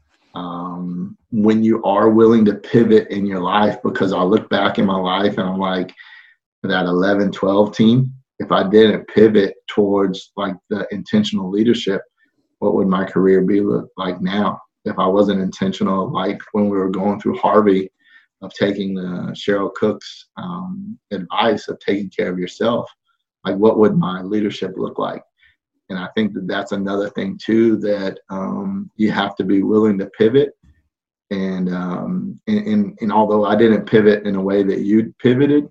when you are willing to pivot in your life. Because I look back in my life and I'm like, that 11-12 team, if I didn't pivot towards like the intentional leadership, what would my career be like now? If I wasn't intentional, like when we were going through Harvey, of taking Cheryl Cook's advice of taking care of yourself, like what would my leadership look like? And I think that that's another thing too, that you have to be willing to pivot. And although I didn't pivot in a way that you pivoted,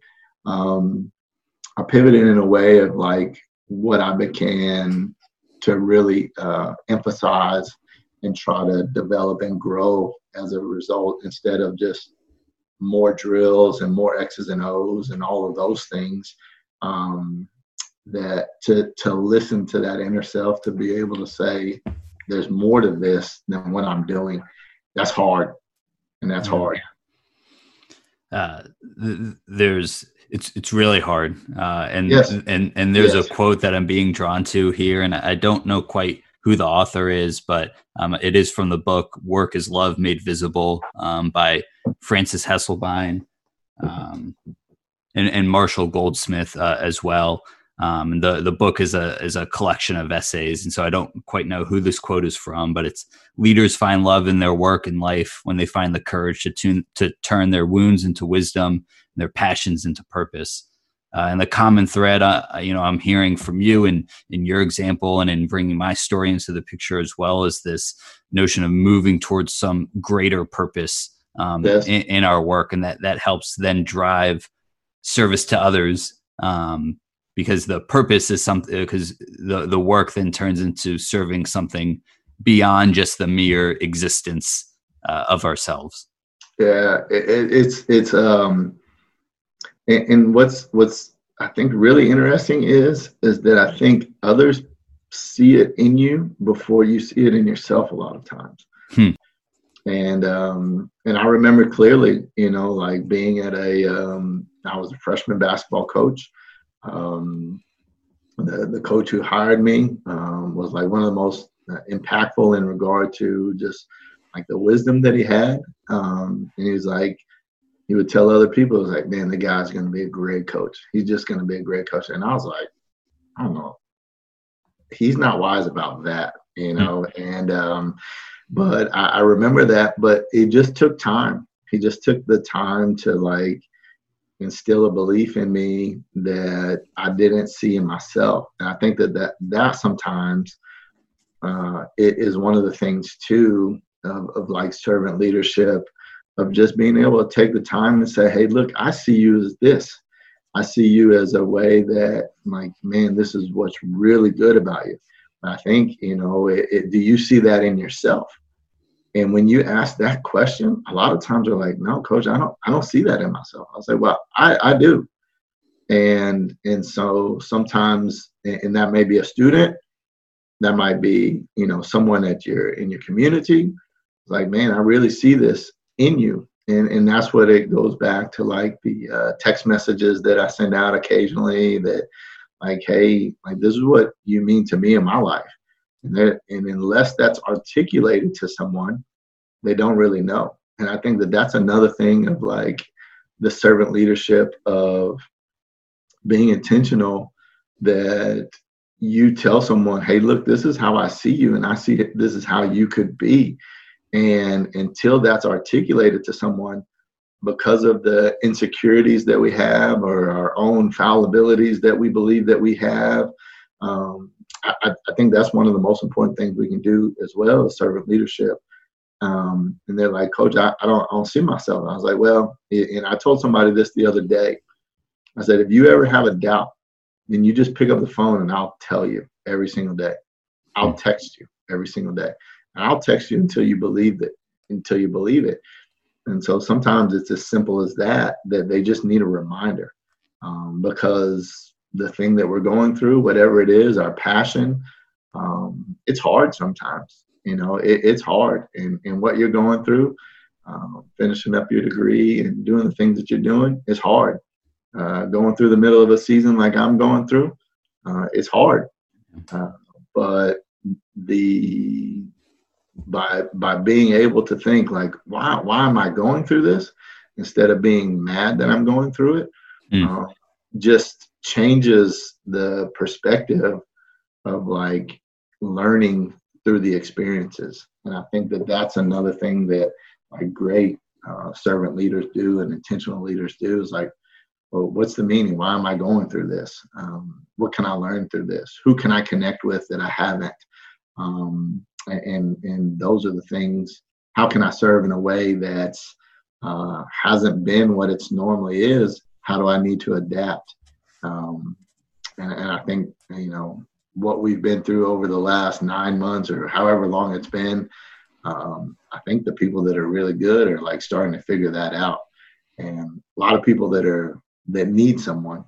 I pivoted in a way of like what I began to really emphasize and try to develop and grow as a result, instead of just more drills and more X's and O's and all of those things. That to listen to that inner self, to be able to say there's more to this than what I'm doing, that's hard. And that's hard. It's really hard. And yes. and there's a quote that I'm being drawn to here, and I don't know quite who the author is, but it is from the book Work is Love Made Visible, by Frances Hesselbein, and Marshall Goldsmith as well. The book is a collection of essays, and so I don't quite know who this quote is from, but it's: leaders find love in their work and life when they find the courage to turn their wounds into wisdom and their passions into purpose. And the common thread, I'm hearing from you in your example, and in bringing my story into the picture as well, is this notion of moving towards some greater purpose in our work, and that helps then drive service to others. Because the purpose is something, because the work then turns into serving something beyond just the mere existence of ourselves. Yeah, it's and what's I think really interesting is that I think others see it in you before you see it in yourself a lot of times. And I remember clearly, like being at I was a freshman basketball coach. The coach who hired me was like one of the most impactful in regard to just like the wisdom that he had. And he was like, he would tell other people, it was like, man, the guy's going to be a great coach. He's just going to be a great coach. And I was like, I don't know. He's not wise about that, and but I remember that, but it just took time. He just took the time to like instill a belief in me that I didn't see in myself. And I think that sometimes it is one of the things too of like servant leadership, of just being able to take the time and say, hey, look, I see you as this. I see you as a way that, like, man, this is what's really good about you. And I think, do you see that in yourself? And when you ask that question, a lot of times they're like, no, coach, I don't see that in myself. I'll say, well, I do. And so sometimes, and that may be a student, that might be, someone in your community. Like, man, I really see this in you. And that's what it goes back to, like the text messages that I send out occasionally, that like, hey, like this is what you mean to me in my life. And unless that's articulated to someone, they don't really know. And I think that's another thing of like the servant leadership of being intentional, that you tell someone, hey, look, this is how I see you, and I see it, this is how you could be. And until that's articulated to someone, because of the insecurities that we have or our own fallibilities that we believe that we have, I think that's one of the most important things we can do as well as servant leadership. And they're like, Coach, I don't see myself. And I was like, well, and I told somebody this the other day. I said, if you ever have a doubt, then you just pick up the phone and I'll tell you every single day. I'll text you every single day. And I'll text you until you believe it, And so sometimes it's as simple as that they just need a reminder, because the thing that we're going through, whatever it is, our passion, it's hard sometimes. It's hard. And what you're going through, finishing up your degree and doing the things that you're doing, is hard. Going through the middle of a season like I'm going through, it's hard. But by being able to think like, why am I going through this, instead of being mad that I'm going through it, just changes the perspective of like learning through the experiences. And I think that that's another thing that like great servant leaders do and intentional leaders do, is like, well, what's the meaning? Why am I going through this? What can I learn through this? Who can I connect with that I haven't? And those are the things. How can I serve in a way that's hasn't been what it's normally is? How do I need to adapt? And I think, what we've been through over the last 9 months or however long it's been, I think the people that are really good are like starting to figure that out. And a lot of people that need someone.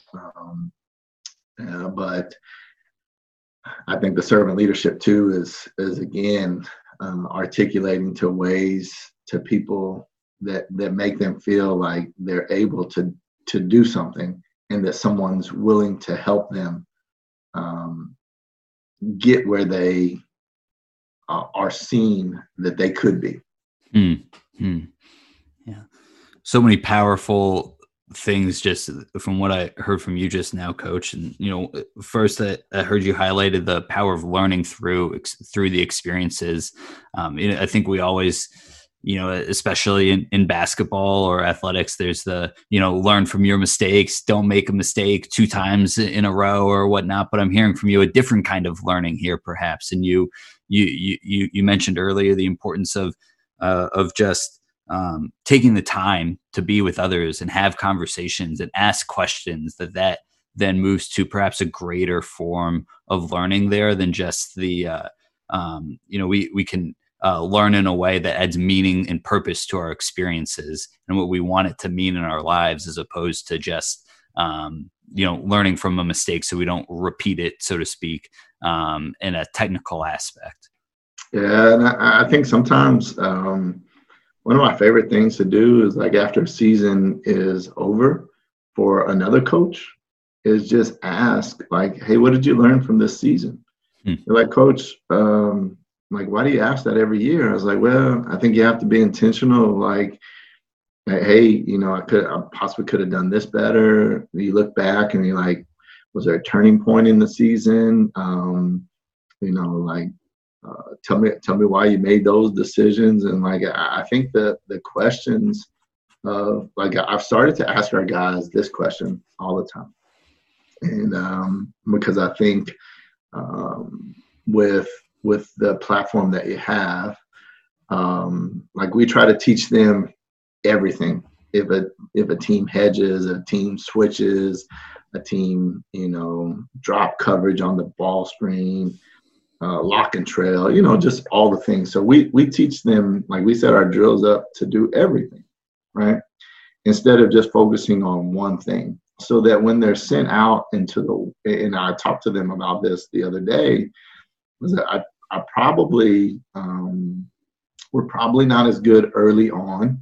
But I think the servant leadership too is again, articulating to ways to people that make them feel like they're able to do something, and that someone's willing to help them get where they are seen that they could be. Yeah. So many powerful things just from what I heard from you just now, Coach. And, first I heard you highlighted the power of learning through the experiences. I think we always, especially in basketball or athletics, there's the, learn from your mistakes, don't make a mistake 2 times in a row or whatnot. But I'm hearing from you a different kind of learning here, perhaps. And you mentioned earlier the importance of just taking the time to be with others and have conversations and ask questions that then moves to perhaps a greater form of learning there than just the, we can learn in a way that adds meaning and purpose to our experiences and what we want it to mean in our lives, as opposed to just, learning from a mistake so we don't repeat it, so to speak, in a technical aspect. Yeah. And I think sometimes, one of my favorite things to do is like after a season is over for another coach is just ask like, hey, what did you learn from this season? They're like, Coach, like, why do you ask that every year? I was like, well, I think you have to be intentional. Like, hey, I possibly could have done this better. You look back and you're like, was there a turning point in the season? Tell me why you made those decisions. And like, I think that the questions of like, I've started to ask our guys this question all the time. And because I think with the platform that you have, like we try to teach them everything. If a team hedges, a team switches, a team, drop coverage on the ball screen, lock and trail, just all the things. So we teach them, like we set our drills up to do everything, right? Instead of just focusing on one thing, so that when they're sent out and I talked to them about this the other day, was that I probably, we're probably not as good early on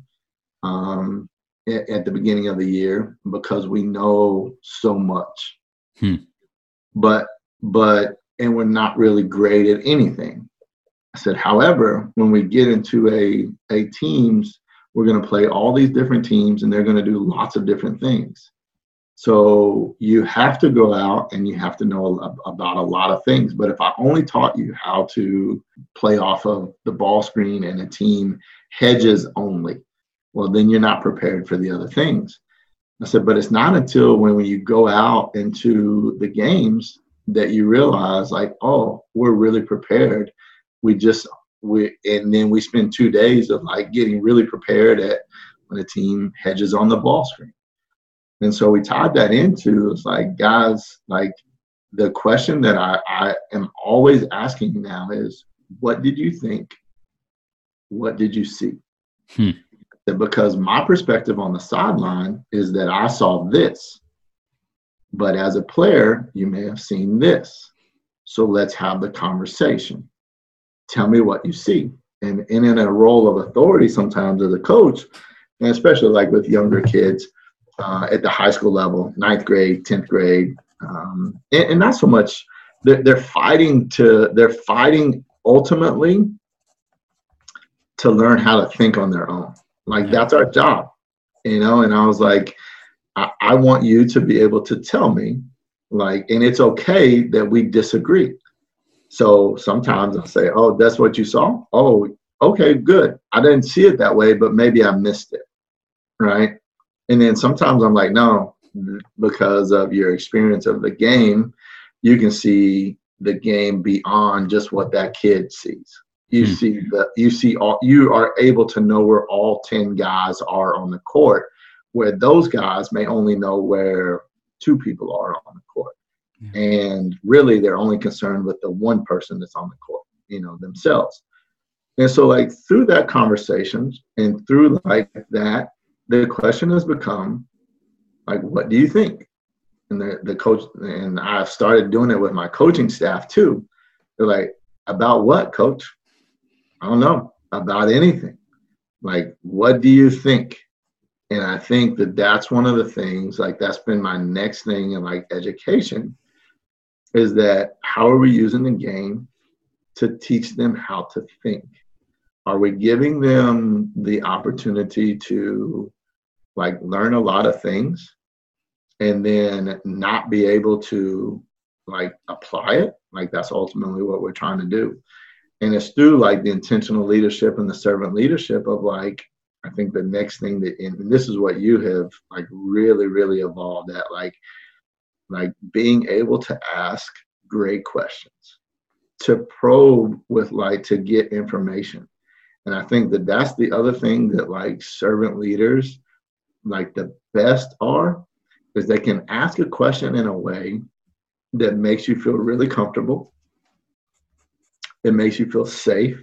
at the beginning of the year because we know so much, but and we're not really great at anything. I said, however, when we get into a teams, we're going to play all these different teams and they're going to do lots of different things. So you have to go out and you have to know about a lot of things. But if I only taught you how to play off of the ball screen and a team hedges only, well, then you're not prepared for the other things. I said, but it's not until when you go out into the games that you realize, like, oh, we're really prepared. And then we spend 2 days of like getting really prepared at when a team hedges on the ball screen. And so we tied that into, it's like, guys, like the question that I am always asking now is, what did you think? What did you see? Because my perspective on the sideline is that I saw this, but as a player, you may have seen this. So let's have the conversation. Tell me what you see. And in a role of authority sometimes as a coach, and especially like with younger kids at the high school level, 9th grade, 10th grade, and not so much, they're fighting ultimately to learn how to think on their own. Like, that's our job, and I was like, I want you to be able to tell me, like, and it's okay that we disagree. So sometimes I'll say, oh, that's what you saw? Oh, okay, good. I didn't see it that way, but maybe I missed it, right? And then sometimes I'm like, no, because of your experience of the game, you can see the game beyond just what that kid sees. You are able to know where all 10 guys are on the court, where those guys may only know where 2 people are on the court. Yeah. And really they're only concerned with the one person that's on the court, themselves. And so like through that conversation and through like that, the question has become like, what do you think? And the coach, and I've started doing it with my coaching staff too. They're like, about what, coach? I don't know, about anything. Like, what do you think? And I think that that's one of the things, like that's been my next thing in like education, is that how are we using the game to teach them how to think? Are we giving them the opportunity to like learn a lot of things and then not be able to like apply it? Like that's ultimately what we're trying to do. And it's through like the intentional leadership and the servant leadership of like, I think the next thing that, and this is what you have like really, really evolved at, like being able to ask great questions, to probe with like, to get information. And I think that that's the other thing that like servant leaders, like the best are, is they can ask a question in a way that makes you feel really comfortable. It makes you feel safe.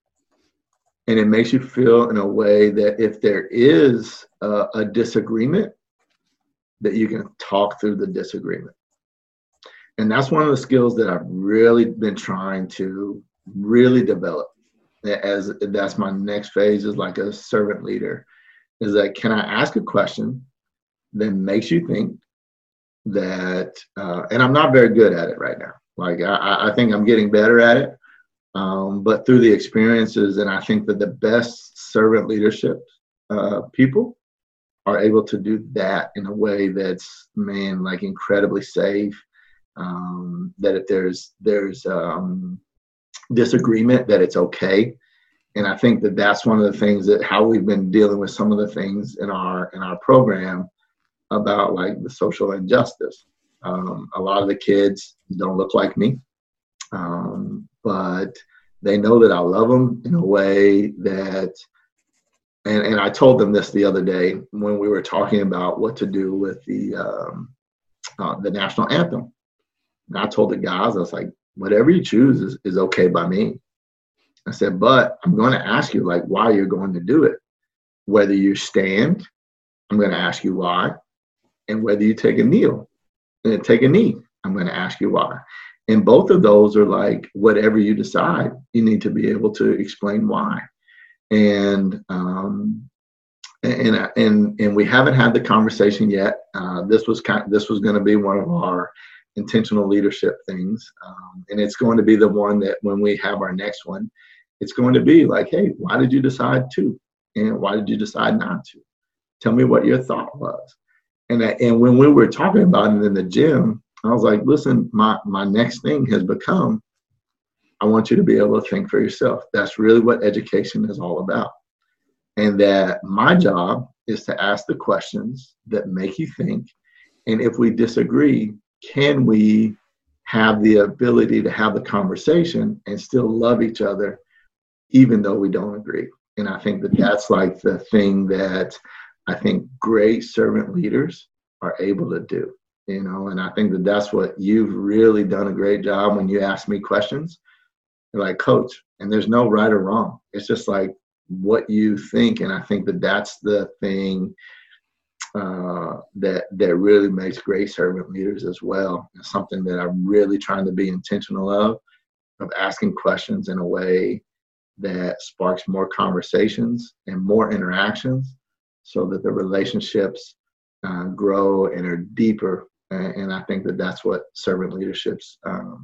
And it makes you feel in a way that if there is a disagreement, that you can talk through the disagreement. And that's one of the skills that I've really been trying to really develop. As that's my next phase is like a servant leader, is that can I ask a question that makes you think that, and I'm not very good at it right now. Like I think I'm getting better at it. But through the experiences, and I think that the best servant leadership people are able to do that in a way that's, man, like incredibly safe. That if there's disagreement, that it's okay. And I think that that's one of the things that how we've been dealing with some of the things in our program about like the social injustice. A lot of the kids don't look like me. But they know that I love them in a way that, and I told them this the other day when we were talking about what to do with the national anthem. And I told the guys, I was like, whatever you choose is okay by me. I said, but I'm going to ask you like why you're going to do it. Whether you stand, I'm going to ask you why. And whether you take a knee, I'm going to ask you why. And both of those are like, whatever you decide, you need to be able to explain why. And we haven't had the conversation yet. This was going to be one of our intentional leadership things. And it's going to be the one that when we have our next one, it's going to be like, hey, why did you decide to? And why did you decide not to? Tell me what your thought was. And when we were talking about it in the gym, I was like, listen, my next thing has become, I want you to be able to think for yourself. That's really what education is all about. And that my job is to ask the questions that make you think. And if we disagree, can we have the ability to have the conversation and still love each other, even though we don't agree? And I think that that's like the thing that I think great servant leaders are able to do, and I think that that's what you've really done a great job when you ask me questions. You're like, coach, and there's no right or wrong. It's just like what you think. And I think that that's the thing that really makes great servant leaders as well. It's something that I'm really trying to be intentional of asking questions in a way that sparks more conversations and more interactions so that the relationships grow and are deeper. And I think that that's what servant leaderships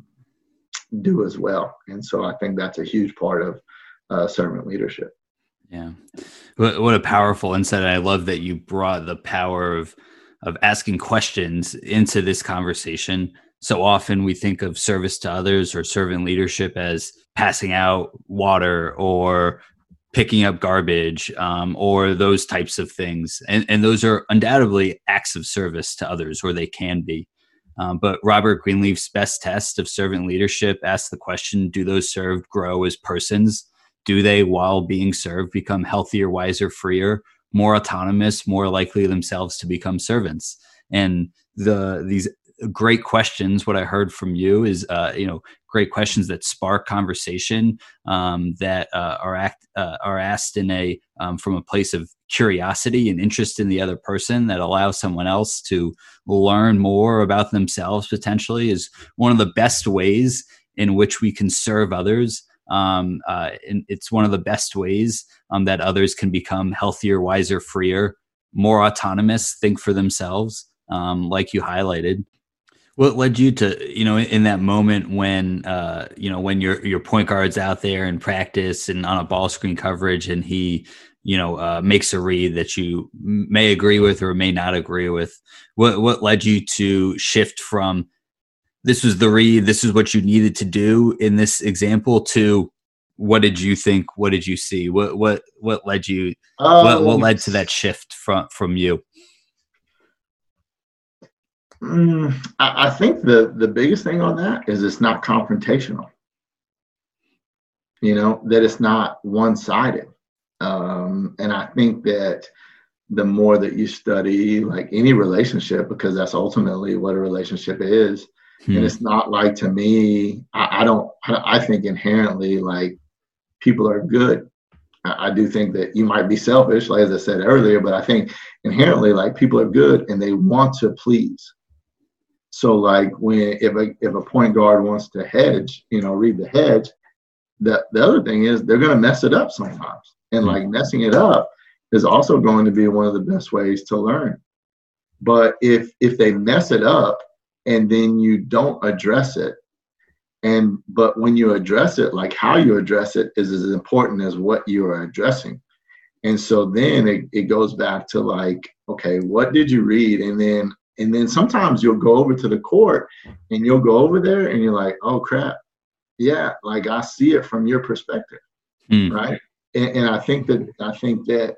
do as well. And so I think that's a huge part of servant leadership. Yeah. What a powerful insight. I love that you brought the power of asking questions into this conversation. So often we think of service to others or servant leadership as passing out water or picking up garbage or those types of things. And those are undoubtedly acts of service to others, or they can be. But Robert Greenleaf's best test of servant leadership asks the question, do those served grow as persons? Do they, while being served, become healthier, wiser, freer, more autonomous, more likely themselves to become servants? And these great questions, what I heard from you is, great questions that spark conversation, that are asked in from a place of curiosity and interest in the other person, that allows someone else to learn more about themselves potentially, is one of the best ways in which we can serve others. And it's one of the best ways that others can become healthier, wiser, freer, more autonomous, think for themselves, like you highlighted. What led you to, in that moment when, when your point guard's out there in practice and on a ball screen coverage, and he, makes a read that you may agree with or may not agree with? What led you to shift from, this was the read, this is what you needed to do in this example, to what did you think? What did you see? What led you? What led to that shift from you? I think the biggest thing on that is it's not confrontational. That it's not one-sided. And I think that the more that you study like any relationship, because that's ultimately what a relationship is. And it's not like, to me, I think inherently like people are good. I do think that you might be selfish, like as I said earlier, but I think inherently like people are good and they want to please. So like if a point guard wants to hedge, read the hedge, the other thing is they're going to mess it up sometimes. And like messing it up is also going to be one of the best ways to learn. But if they mess it up, and then you don't address it. But when you address it, like how you address it is as important as what you are addressing. And so then it goes back to like, okay, what did you read? And then sometimes you'll go over to the court and you'll go over there and you're like, oh crap. Yeah. Like I see it from your perspective. Right. And I think that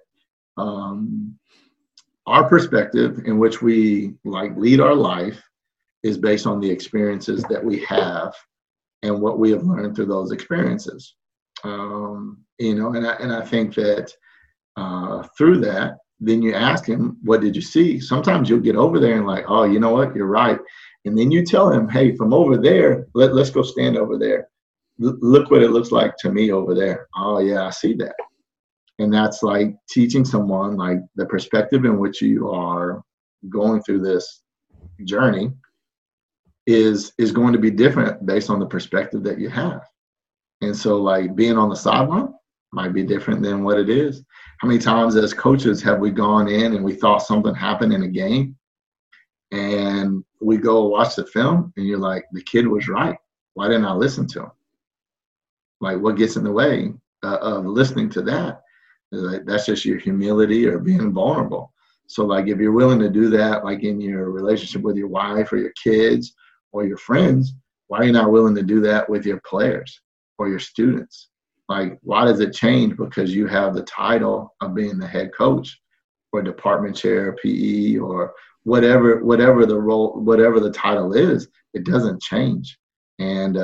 our perspective in which we like lead our life is based on the experiences that we have and what we have learned through those experiences. And I think that through that, then you ask him, what did you see? Sometimes you'll get over there and like, oh, you know what, you're right. And then you tell him, hey, from over there, let's go stand over there. Look what it looks like to me over there. Oh yeah, I see that. And that's like teaching someone like the perspective in which you are going through this journey is going to be different based on the perspective that you have. And so like being on the sideline might be different than what it is. How many times as coaches have we gone in and we thought something happened in a game and we go watch the film and you're like, the kid was right. Why didn't I listen to him? Like what gets in the way of listening to that? Like, that's just your humility or being vulnerable. So like if you're willing to do that, like in your relationship with your wife or your kids or your friends, why are you not willing to do that with your players or your students? Like, why does it change because you have the title of being the head coach or department chair, PE, or whatever the role, whatever the title is? It doesn't change. And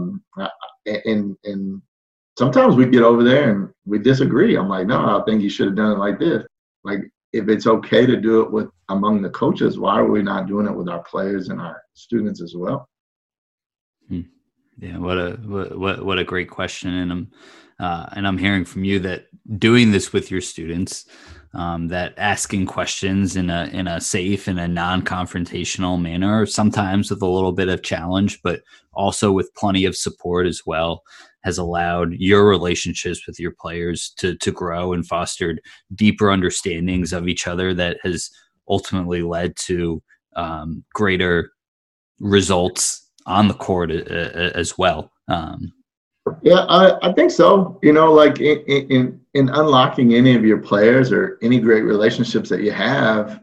sometimes we get over there and we disagree. I'm like, no, I think you should have done it like this. Like, if it's okay to do it with among the coaches, why are we not doing it with our players and our students as well? Yeah, what a great question, and I'm hearing from you that doing this with your students, that asking questions in a safe and a non-confrontational manner, sometimes with a little bit of challenge, but also with plenty of support as well, has allowed your relationships with your players to grow and fostered deeper understandings of each other that has ultimately led to greater results on the court as well. Yeah, I think so. You know, like in unlocking any of your players or any great relationships that you have,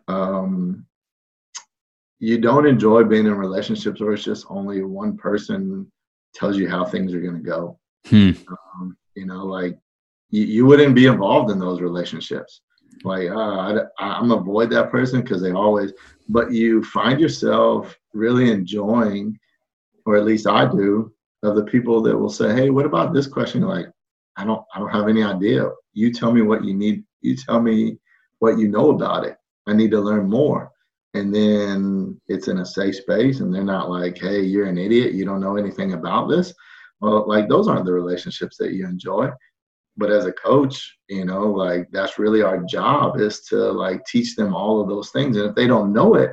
you don't enjoy being in relationships where it's just only one person tells you how things are going to go. You know, like you wouldn't be involved in those relationships. Like I'm avoid that person because they always. But you find yourself really enjoying, or at least I do, of the people that will say, "Hey, what about this question?" You're like, I don't have any idea. You tell me what you need. You tell me what you know about it. I need to learn more. And then it's in a safe space, and they're not like, "Hey, you're an idiot. You don't know anything about this." Well, like those aren't the relationships that you enjoy. But as a coach, you know, like that's really our job, is to like teach them all of those things. And if they don't know it,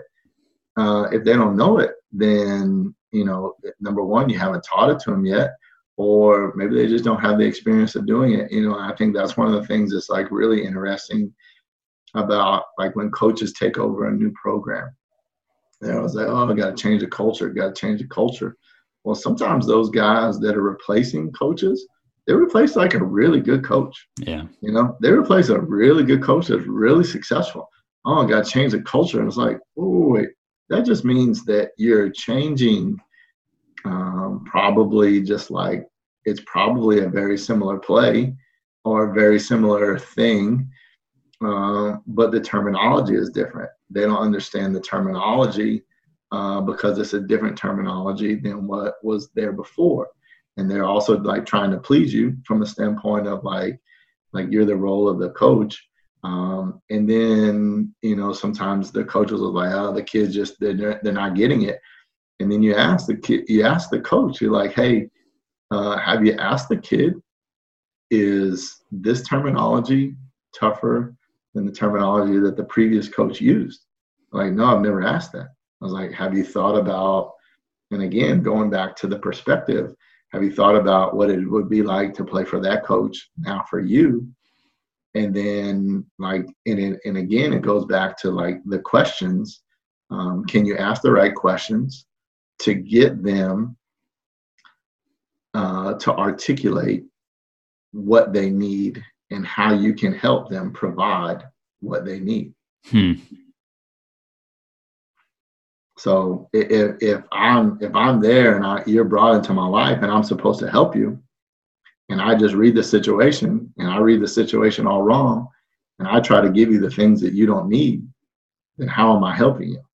then, you know, number one, you haven't taught it to them yet, or maybe they just don't have the experience of doing it. You know, I think that's one of the things that's like really interesting about like when coaches take over a new program. They're always like, oh, I got to change the culture, got to change the culture. Well, sometimes those guys that are replacing coaches, they replace like a really good coach. Yeah. You know, they replace a really good coach that's really successful. Oh, I got to change the culture. And it's like, oh, wait, that just means that you're changing probably just like it's probably a very similar play or a very similar thing, but the terminology is different. They don't understand the terminology because it's a different terminology than what was there before. And they're also like trying to please you from the standpoint of like you're the role of the coach. And then, you know, sometimes the coaches are like, oh, the kids just, they're not getting it. And then you ask the coach, you're like, hey, have you asked the kid, is this terminology tougher than the terminology that the previous coach used? Like, no, I've never asked that. I was like, have you thought about, and again, going back to the perspective, have you thought about what it would be like to play for that coach now for you? And then like, and again, it goes back to like the questions. Can you ask the right questions to get them to articulate what they need and how you can help them provide what they need? So if I'm there and you're brought into my life and I'm supposed to help you, and I just read the situation and I read the situation all wrong, and I try to give you the things that you don't need, then how am I helping you?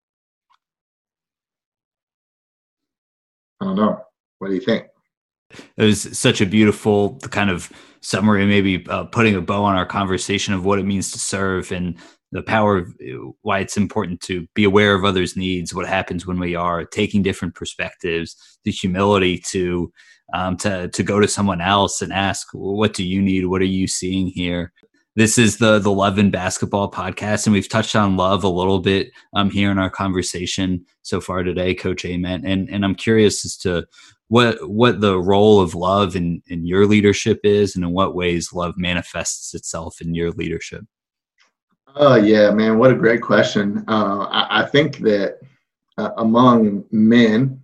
I don't know. What do you think? It was such a beautiful kind of summary, maybe putting a bow on our conversation of what it means to serve and the power of why it's important to be aware of others' needs, what happens when we are taking different perspectives, the humility to go to someone else and ask, what do you need? What are you seeing here? This is the Love in Basketball podcast, and we've touched on love a little bit here in our conversation so far today, Coach Ament. And I'm curious as to what the role of love in your leadership is, and in what ways love manifests itself in your leadership. Oh, yeah, man, what a great question. I think that among men,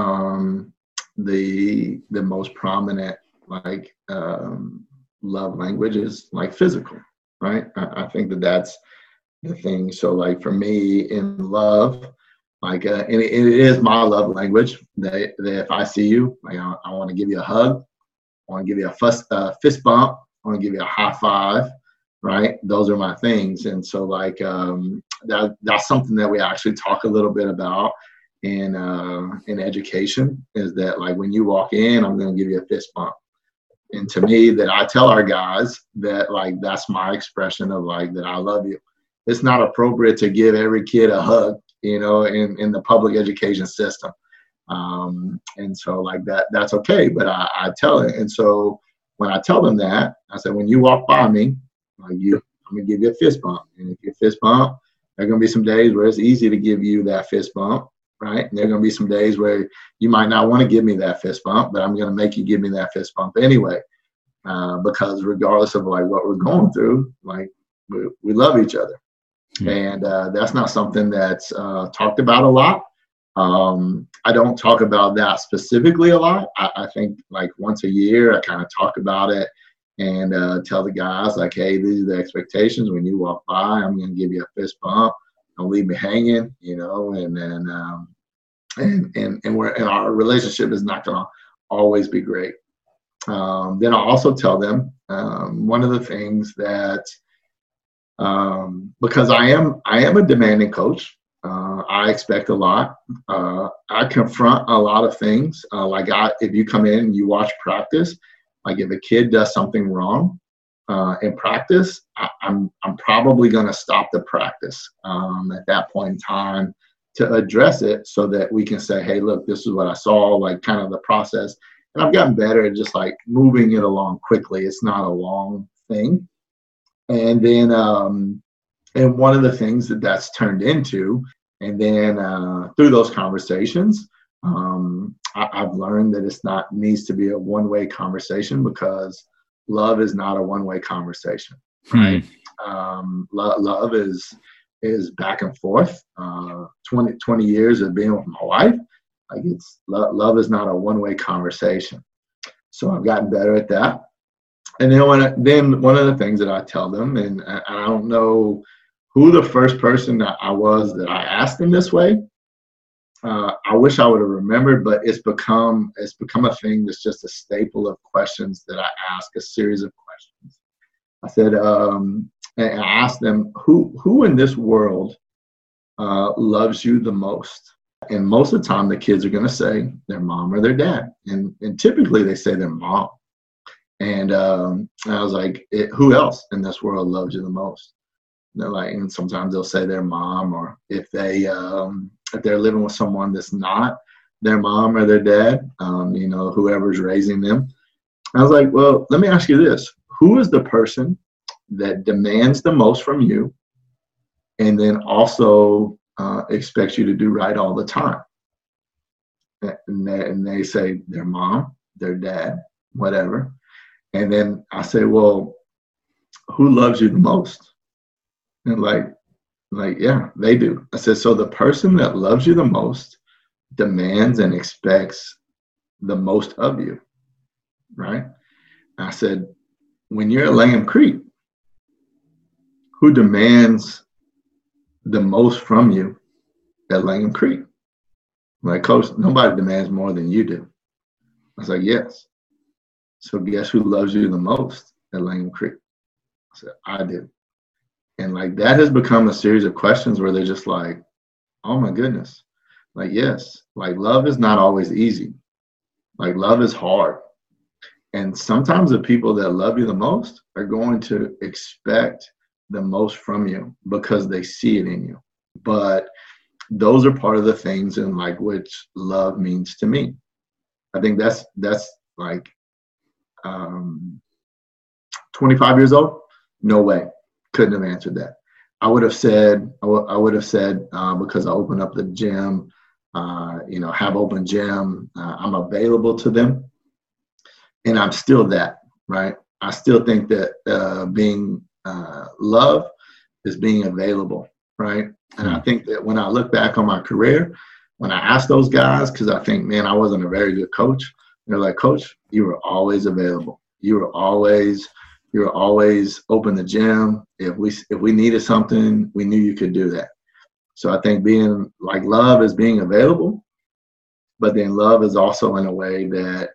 the most prominent like love language is like physical, right? I think that's, the things. So like for me in love, like, and it is my love language that if I see you, like I want to give you a hug, I want to give you a fist bump, I want to give you a high five, right? Those are my things. And so like that's something that we actually talk a little bit about in education, is that like when you walk in, I'm going to give you a fist bump. And to me, that I tell our guys that like that's my expression of like that I love you. It's not appropriate to give every kid a hug, you know, in the public education system. And so like that's okay, but I tell it. And so when I tell them that, I said, when you walk by me, like I'm gonna give you a fist bump. And if you fist bump, there are gonna be some days where it's easy to give you that fist bump, right? And there are gonna be some days where you might not want to give me that fist bump, but I'm gonna make you give me that fist bump anyway. Because regardless of like what we're going through, like we love each other. And that's not something that's talked about a lot. I don't talk about that specifically a lot. I think like once a year I kind of talk about it and tell the guys like, hey, these are the expectations. When you walk by, I'm going to give you a fist bump. Don't leave me hanging, you know, and then and our relationship is not going to always be great. Then I'll also tell them one of the things that because I am a demanding coach. I expect a lot. I confront a lot of things. If you come in and you watch practice, like if a kid does something wrong in practice, I'm probably going to stop the practice at that point in time to address it, so that we can say, hey, look, this is what I saw, like kind of the process. And I've gotten better at just like moving it along quickly. It's not a long thing. And then, and one of the things that's turned into, and then through those conversations, I've learned that it's not needs to be a one-way conversation, because love is not a one-way conversation, right? Love is back and forth. 20 years of being with my wife, like it's love is not a one-way conversation. So I've gotten better at that. And then one of the things that I tell them, and I don't know who the first person that I was that I asked them this way. I wish I would have remembered, but it's become a thing that's just a staple of questions that I ask, a series of questions. I said, and I asked them, who in this world loves you the most? And most of the time, the kids are going to say their mom or their dad, and typically they say their mom. And I was like, who else in this world loves you the most? And they're like, and sometimes they'll say their mom, or if they're living with someone that's not their mom or their dad, you know, whoever's raising them. I was like, well, let me ask you this: who is the person that demands the most from you, and then also expects you to do right all the time? And they say their mom, their dad, whatever. And then I say, well, who loves you the most? And like, yeah, they do. I said, so the person that loves you the most demands and expects the most of you, right? I said, when you're at Langham Creek, who demands the most from you at Langham Creek? I'm like, Coach, nobody demands more than you do. I was like, yes. So guess who loves you the most at Langham Creek? I said, I do. And like that has become a series of questions where they're just like, oh my goodness. Like, yes, like love is not always easy. Like love is hard. And sometimes the people that love you the most are going to expect the most from you because they see it in you. But those are part of the things in like which love means to me. I think that's like 25 years old, no way, couldn't have answered that. I would have said because I opened up the gym, have open gym, I'm available to them, and I'm still that, right? I still think that being love is being available, right? And I think that when I look back on my career, when I ask those guys, because I think, man, I wasn't a very good coach, they're like, Coach, you were always available. You were always, were always open the gym. If we needed something, we knew you could do that. So I think being like love is being available, but then love is also in a way that,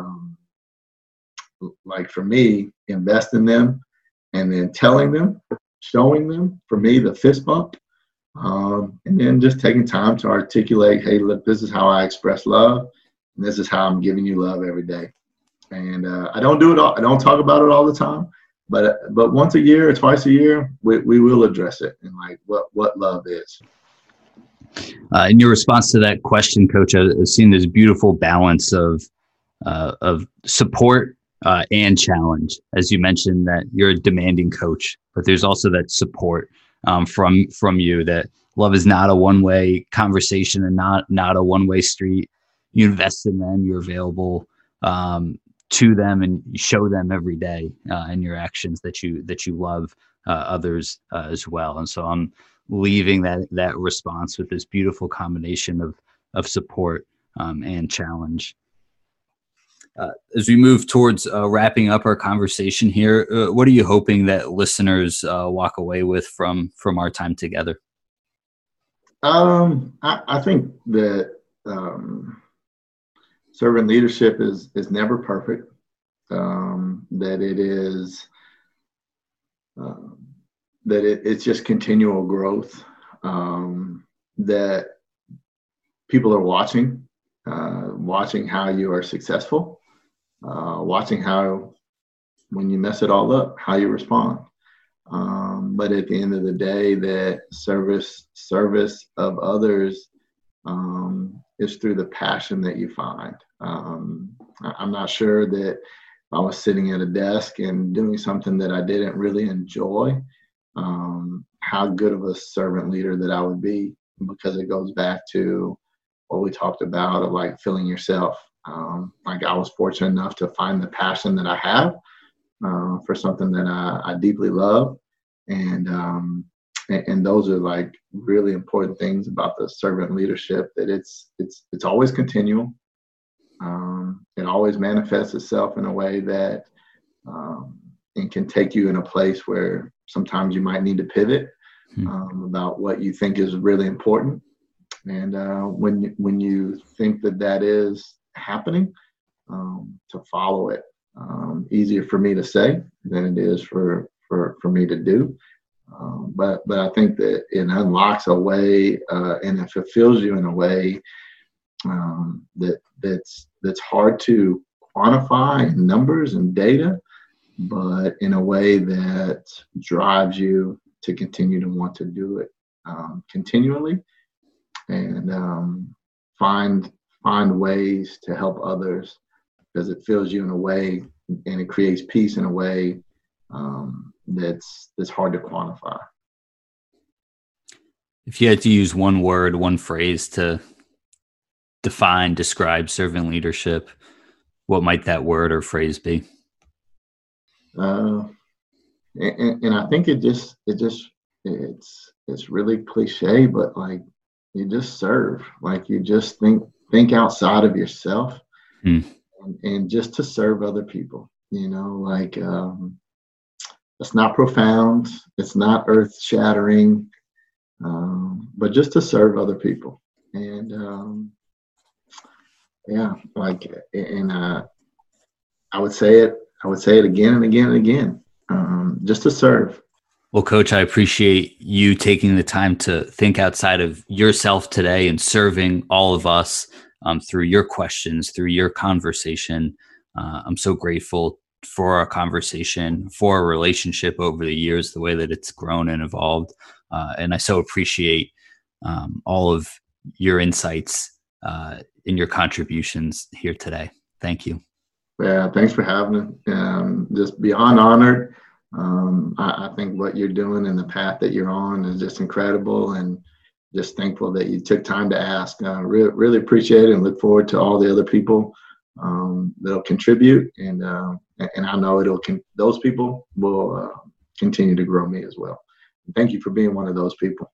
like for me, invest in them and then telling them, showing them, for me, the fist bump, and then just taking time to articulate, hey, look, this is how I express love, and this is how I'm giving you love every day. And I don't do it all. I don't talk about it all the time, but once a year or twice a year, we will address it and like what love is. In your response to that question, Coach, I've seen this beautiful balance of support and challenge. As you mentioned, that you're a demanding coach, but there's also that support from you. That love is not a one-way conversation and not a one-way street. You invest in them. You're available to them, and you show them every day in your actions that you love others as well. And so I'm leaving that response with this beautiful combination of support and challenge. As we move towards wrapping up our conversation here, what are you hoping that listeners walk away with from our time together? I think that servant leadership is never perfect. That it is it's just continual growth. That people are watching how you are successful, watching how, when you mess it all up, how you respond. But at the end of the day, that service of others is through the passion that you find. I'm not sure that if I was sitting at a desk and doing something that I didn't really enjoy, how good of a servant leader that I would be, because it goes back to what we talked about of like filling yourself. Like I was fortunate enough to find the passion that I have for something that I deeply love. And those are like really important things about the servant leadership, that it's always continual. It always manifests itself in a way that it can take you in a place where sometimes you might need to pivot about what you think is really important. And when you think that is happening, to follow it. Easier for me to say than it is for me to do. But I think that it unlocks a way and it fulfills you in a way that's hard to quantify in numbers and data, but in a way that drives you to continue to want to do it continually, and find ways to help others, because it fills you in a way and it creates peace in a way that's hard to quantify. If you had to use one word, one phrase to describe servant leadership, what might that word or phrase be? And I think it's really cliche, but like you just serve, like you just think outside of yourself and just to serve other people, like it's not profound, it's not earth shattering, but just to serve other people. And I would say it again and again and again, just to serve. Well, Coach, I appreciate you taking the time to think outside of yourself today and serving all of us through your questions, through your conversation. I'm so grateful for our conversation, for our relationship over the years, the way that it's grown and evolved. And I so appreciate all of your insights and your contributions here today. Thank you. Yeah, thanks for having me. Just beyond honored. I think what you're doing and the path that you're on is just incredible, and just thankful that you took time to ask. Really appreciate it, and look forward to all the other people that'll contribute, and I know those people will continue to grow me as well. Thank you for being one of those people.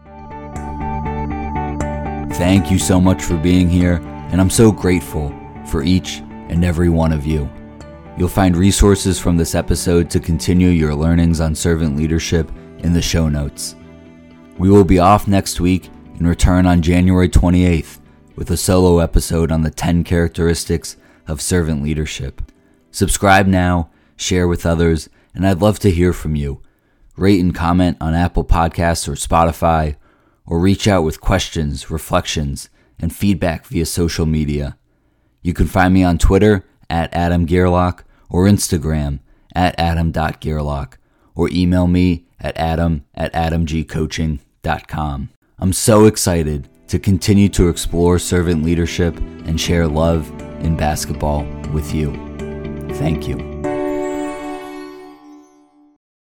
Thank you so much for being here, and I'm so grateful for each and every one of you. You'll find resources from this episode to continue your learnings on servant leadership in the show notes. We will be off next week and return on January 28th with a solo episode on the 10 characteristics of servant leadership. Subscribe now, share with others, and I'd love to hear from you. Rate and comment on Apple Podcasts or Spotify, or reach out with questions, reflections, and feedback via social media. You can find me on Twitter @Adam Gerlach or Instagram @Adam.Gerlach, or email me at adam@adamgcoaching.com. I'm so excited to continue to explore servant leadership and share love in basketball with you. Thank you.